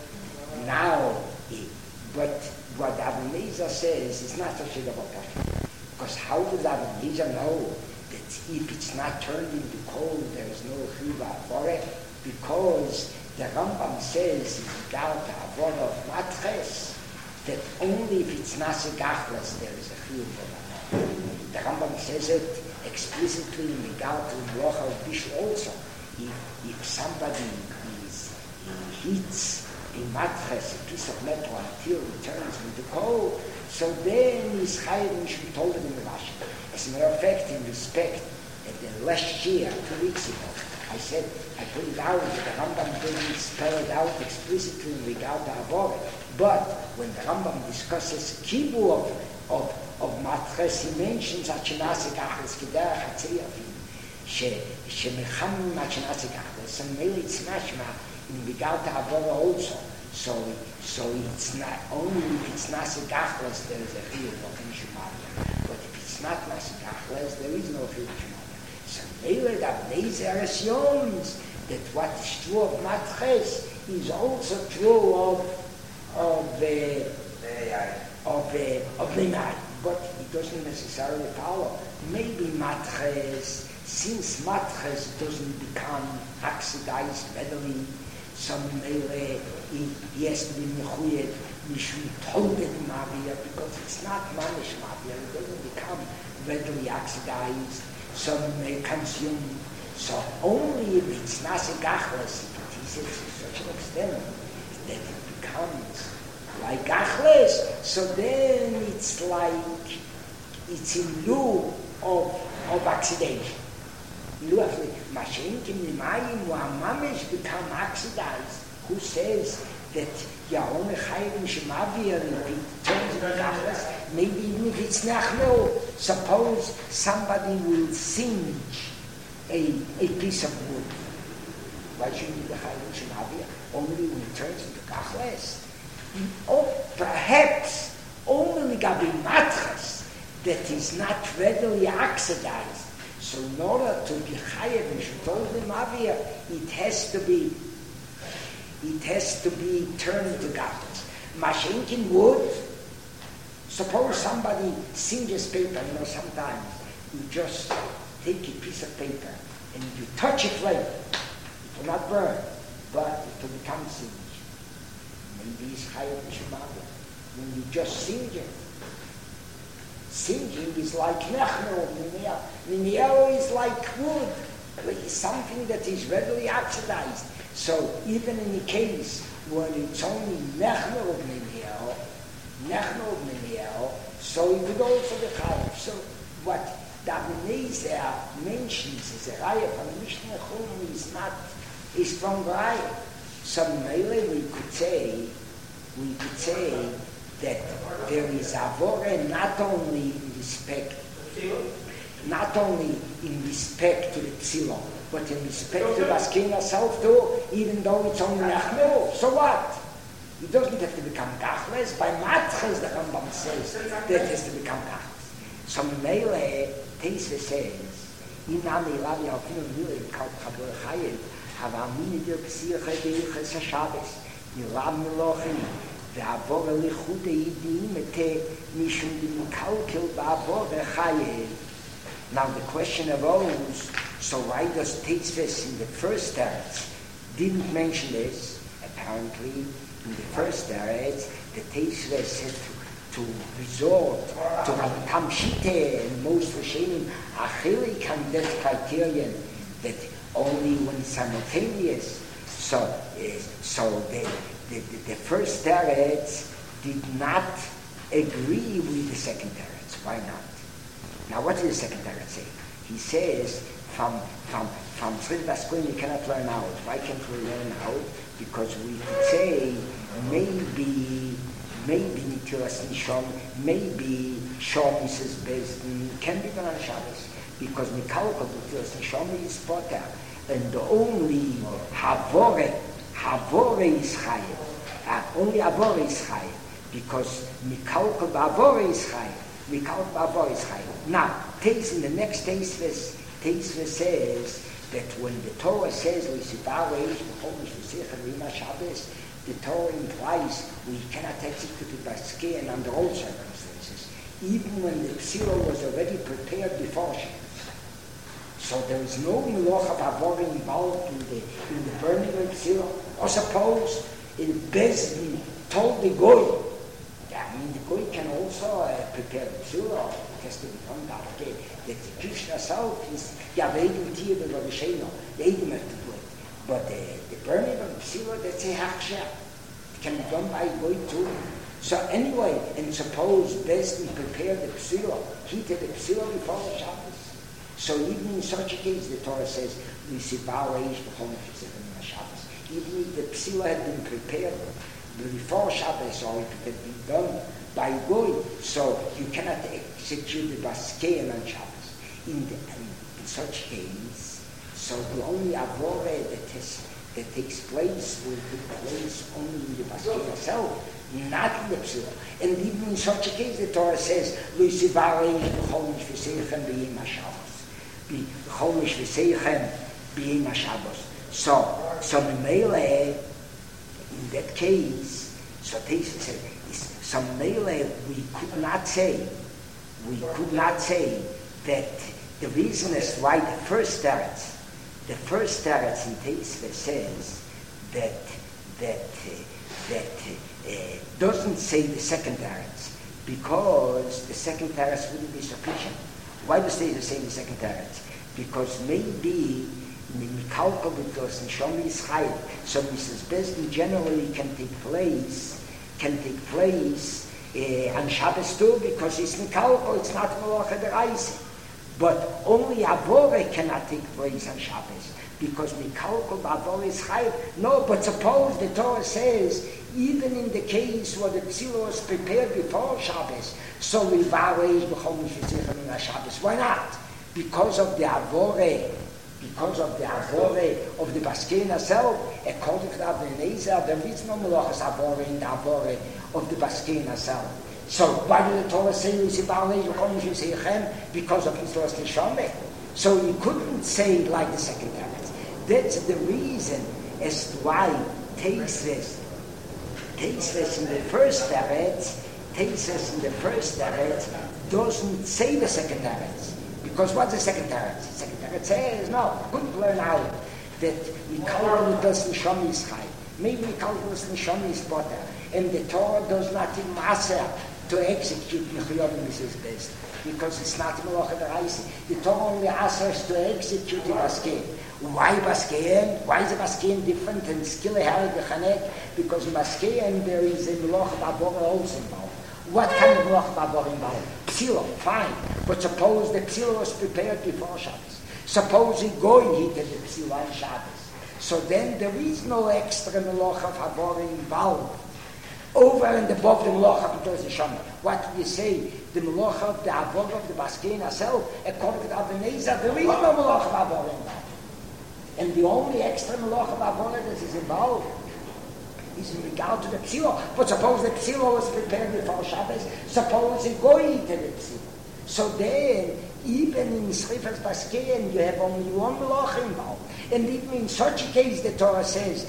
now, it, but what the Abnezer says is not such a double question. Because how does Abnezer know that if it's not turned into coal, there is no chiva for it? Because the Rambam says in regard to Avon of Matres that only if it's Nase Gachlas there is a chiyuv for Avon. The Rambam says it explicitly in regard to Mlocha of Bishul also. If, if somebody is, he heats a Matres, a piece of metal, until it turns into coal, so then he's chayiv should be told in the Rashi. As a matter of fact, in respect, at the last year, two weeks ago, I said, I put it out that the Rambam didn't spell it out explicitly in regard to Avore. But when the Rambam discusses Kibu of, of, of Matres, he mentions Achinasik Achles Kederach Hatziyafim, Shemecham Achinasik Achles, and maybe it's Nashma in regard to Avore also. So, so it's not only if it's Nasik Achles there is a Chiyuv of Mishumaya. But if it's not Nasik Achles, there is no Chiyuv of Mishumaya. So Mele Abnezer assumes that what is true of Matres is also true of of uh, of uh, of Limai, but it doesn't necessarily follow. Maybe Matres, since Matres doesn't become oxidized readily, some Mele he, he has to be mechuyed mishum toldet mavia, because it's not manish mavia, it doesn't become readily oxidized. Some may consume So only if it's nasa gachles, if it is to such an extent that it becomes like gachles, so then it's like, it's in lieu of, of oxidation. In lieu of Mashenkin Limayim, where mamish become oxidized, who says that you're only chayim shemavir if it turns into gachles, maybe even if it's nachmel, suppose somebody will singe a, a piece of wood. Why shouldn't you be chayim shemavir? Only when it turns into gachles. Or perhaps only gabi matras that is not readily oxidized. So in order to be chayav and shetolim avir, it has to be it has to be turned into gachles. Mashenkin wood. Suppose somebody singes paper. You know, sometimes you just take a piece of paper and you touch it later. It will not burn, but it will become singed. Maybe it's chayav and shemavir. When you just singe it. Singeing is like nechno, miniel. Miniel is like wood. It's something that is readily oxidized. So even in the case when it's only nechno of miniel, nechno of miniel, so it would also be chayav. So what the Abnezer mentions is a raya from Mishnah Chum is not a strong raya. So maybe we could say, we could say that there is avore not only in respect, not only in respect to the psilon, but in respect to the skin herself too, even though it's only nachmel. So what? It doesn't have to become gachles. By matches, the Rambam says that it has to become gachles. So Mele Teisve says, Inami Lavi Alfinu Mili Kal Chabur Chayil Havamini Dir Psirche Deiches HaShabbos Nilam Melochim Ve'avor Elichute Yidim Mete Mishum Dimikalkil Ve'avor Chayil. Now the question arose, so why does Teisves in the first teretz didn't mention this? Apparently, in the first teretz, the Teisves said to, to resort to Rabbi Shite and most Rishonim Achili can that criterion that only when it's simultaneous. So, uh, so the, the, the, the first teretz did not agree with the second teretz. Why not? Now, what does the second teretz say? He says, from from from Tzrid Basquin you cannot learn out. Why can't we learn out? Because we could say maybe maybe Nitilas Nishon, maybe Shom says based can be done on Shabbos because Mikalkal Nitilas Nishon is potter, and only Havore Havore is Chayev. Uh, only Havore is Chayev because Mikalkal Havore is Chayev. Mikalkal Havore is Chayev. Now, Teis in the next Teisves, Teisves says that when the Torah says the Torah implies we cannot execute it by skin under all circumstances, even when the psila was already prepared before Shabbos. So there is no miloch of avor involved in the in the burning of psila. Or suppose in Bezdin told the goy, I mean the goy can also uh, prepare the psila. It has to become that the execution herself is yeah, the Eidim Tiyah the Rabbeinu, the Eidim have to do it. But the, the burning of the psila, that's a hachshah. It can be done by goy too. So anyway, and suppose Bezdin prepared the psila, heated the psila before the Shabbos. So even in such a case, the Torah says, we see Ba'areish b'chol the Shabbos. Even if the psila had been prepared before Shabbos, or it had been done by goy, so you cannot execute the baskein on Shabbos. In, the, in such case, so the only avore that, has, that takes place will take place only in the baskein itself, not in the psila. And even in such a case, the Torah says, "Lo yisivarei b'chol mish v'seichem b'yim haShabbos." B'chol mish v'seichem b'yim haShabbos. So, so Memele, in that case, so Teisha said, so Memele, we could not say, we could not say that the reason is why the first teretz, the first teretz in Teisha says that that uh, that uh, doesn't say the second teretz because the second teretz wouldn't be sufficient. Why does Teisha say the second teretz? Because maybe Mikalko because Neshama is Chayv. So Missus Bezdin generally can take place, can take place uh, on Shabbos too because it's Mikalko, it's not Malacha Deraisa. But only Avore cannot take place on Shabbos because Mikalko Avore is Chayv. No, but suppose the Torah says even in the case where the Tzila was prepared before Shabbos, so we Vare B'chol Mishvitzichem in Shabbos. Why not? Because of the Avore. Because of the Avore of the Baskein herself, according to the Abnezer, there is no Melachas Avore in the Avore of the Baskein herself. So why did the Torah say because of his lost Neshama? So you couldn't say like the second teretz. That's the reason as to why Teisves, Teisves in the first teretz, Teisves in the first teretz doesn't say the second teretz. Because what's the second teretz? The second teretz says, no, couldn't learn out that we call it as Neshama is Chai. Maybe we call it as Neshama is Potter. And the Torah does not in Maser to execute Mechuyovim is best. Because it's not Malacha Deraisa. The Torah only asks us to execute the Baskein. Why Baskein? Why is the Baskein different than Skille Harid Bechanek? Because in Baskein there is a Malacha Babora also involved. What kind of Malacha Babora involved? Psilo, fine. But suppose the Psilo was prepared before Shabbos. Suppose he go he did the Psilo on Shabbos. So then there is no extra Malacha Babora involved. Over and above the Malacha of the Neshama. What do you say? The Malacha of the Avor of the Baskein herself, according to the Abnezer, there is no Malacha of Avor involved. And the only extra Malacha of Avor that is involved is in regard to the Psilo. But suppose the Psilo was prepared before Shabbos, suppose it go into the Psilo. So then, even in Srifas Baskein, you have only one Malacha involved. And even in such a case, the Torah says,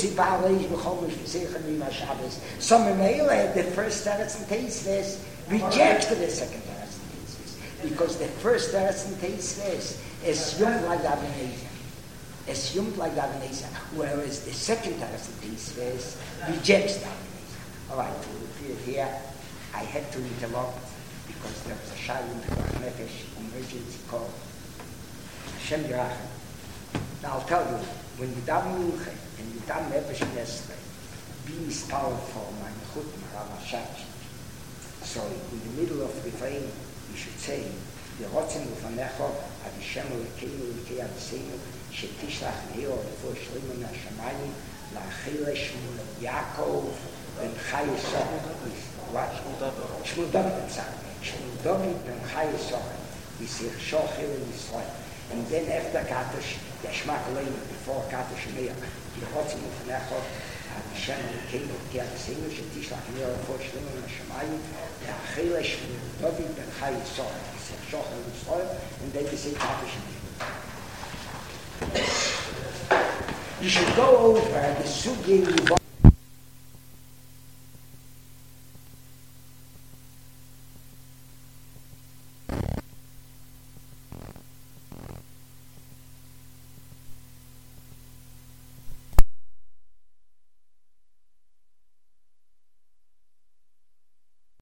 some Mele, the first Teretz and Teisves, rejected the second Teretz and Teisves. Because the first Teretz and Teisves assumed like the Abnezer. Assumed like the Abnezer. Whereas the second Teretz and Teisves rejects the Abnezer. All right, here, I had to interrupt because there was a Shai in the Nefesh emergency call. Hashem Yerachem. Now I'll tell you, when you daven Mincha and you daven Nefesh Nestle, be powerful, my Mechut Maramashach. So in the middle of the refrain, you should say, Yerotzen Ufanecho, Adishem Ulekeinu Ulekei Aviseinu, Shetishlach Neo, Lefor Shlimu Nashamayim, La'achile Shmul Yaakov, Ben Chai Yisroch. What? Shmul David, I'm sorry. Shmul David, Ben Chai Yisroch. Yisir Shochil in Yisroel. And then after Katosh, Yashmak Leinu, before Katosh Meir, Yerotzen Ufanecho, Hashem Elokeinu Ulekei Aviseinu, Shetishlach Neo, Lefor Shlimu Nashamayim, La'achile Shmul David, Ben Chai Yisroch. Yisir Shochil in Yisroel. And then you say Katosh Meir. You should go over the Sugin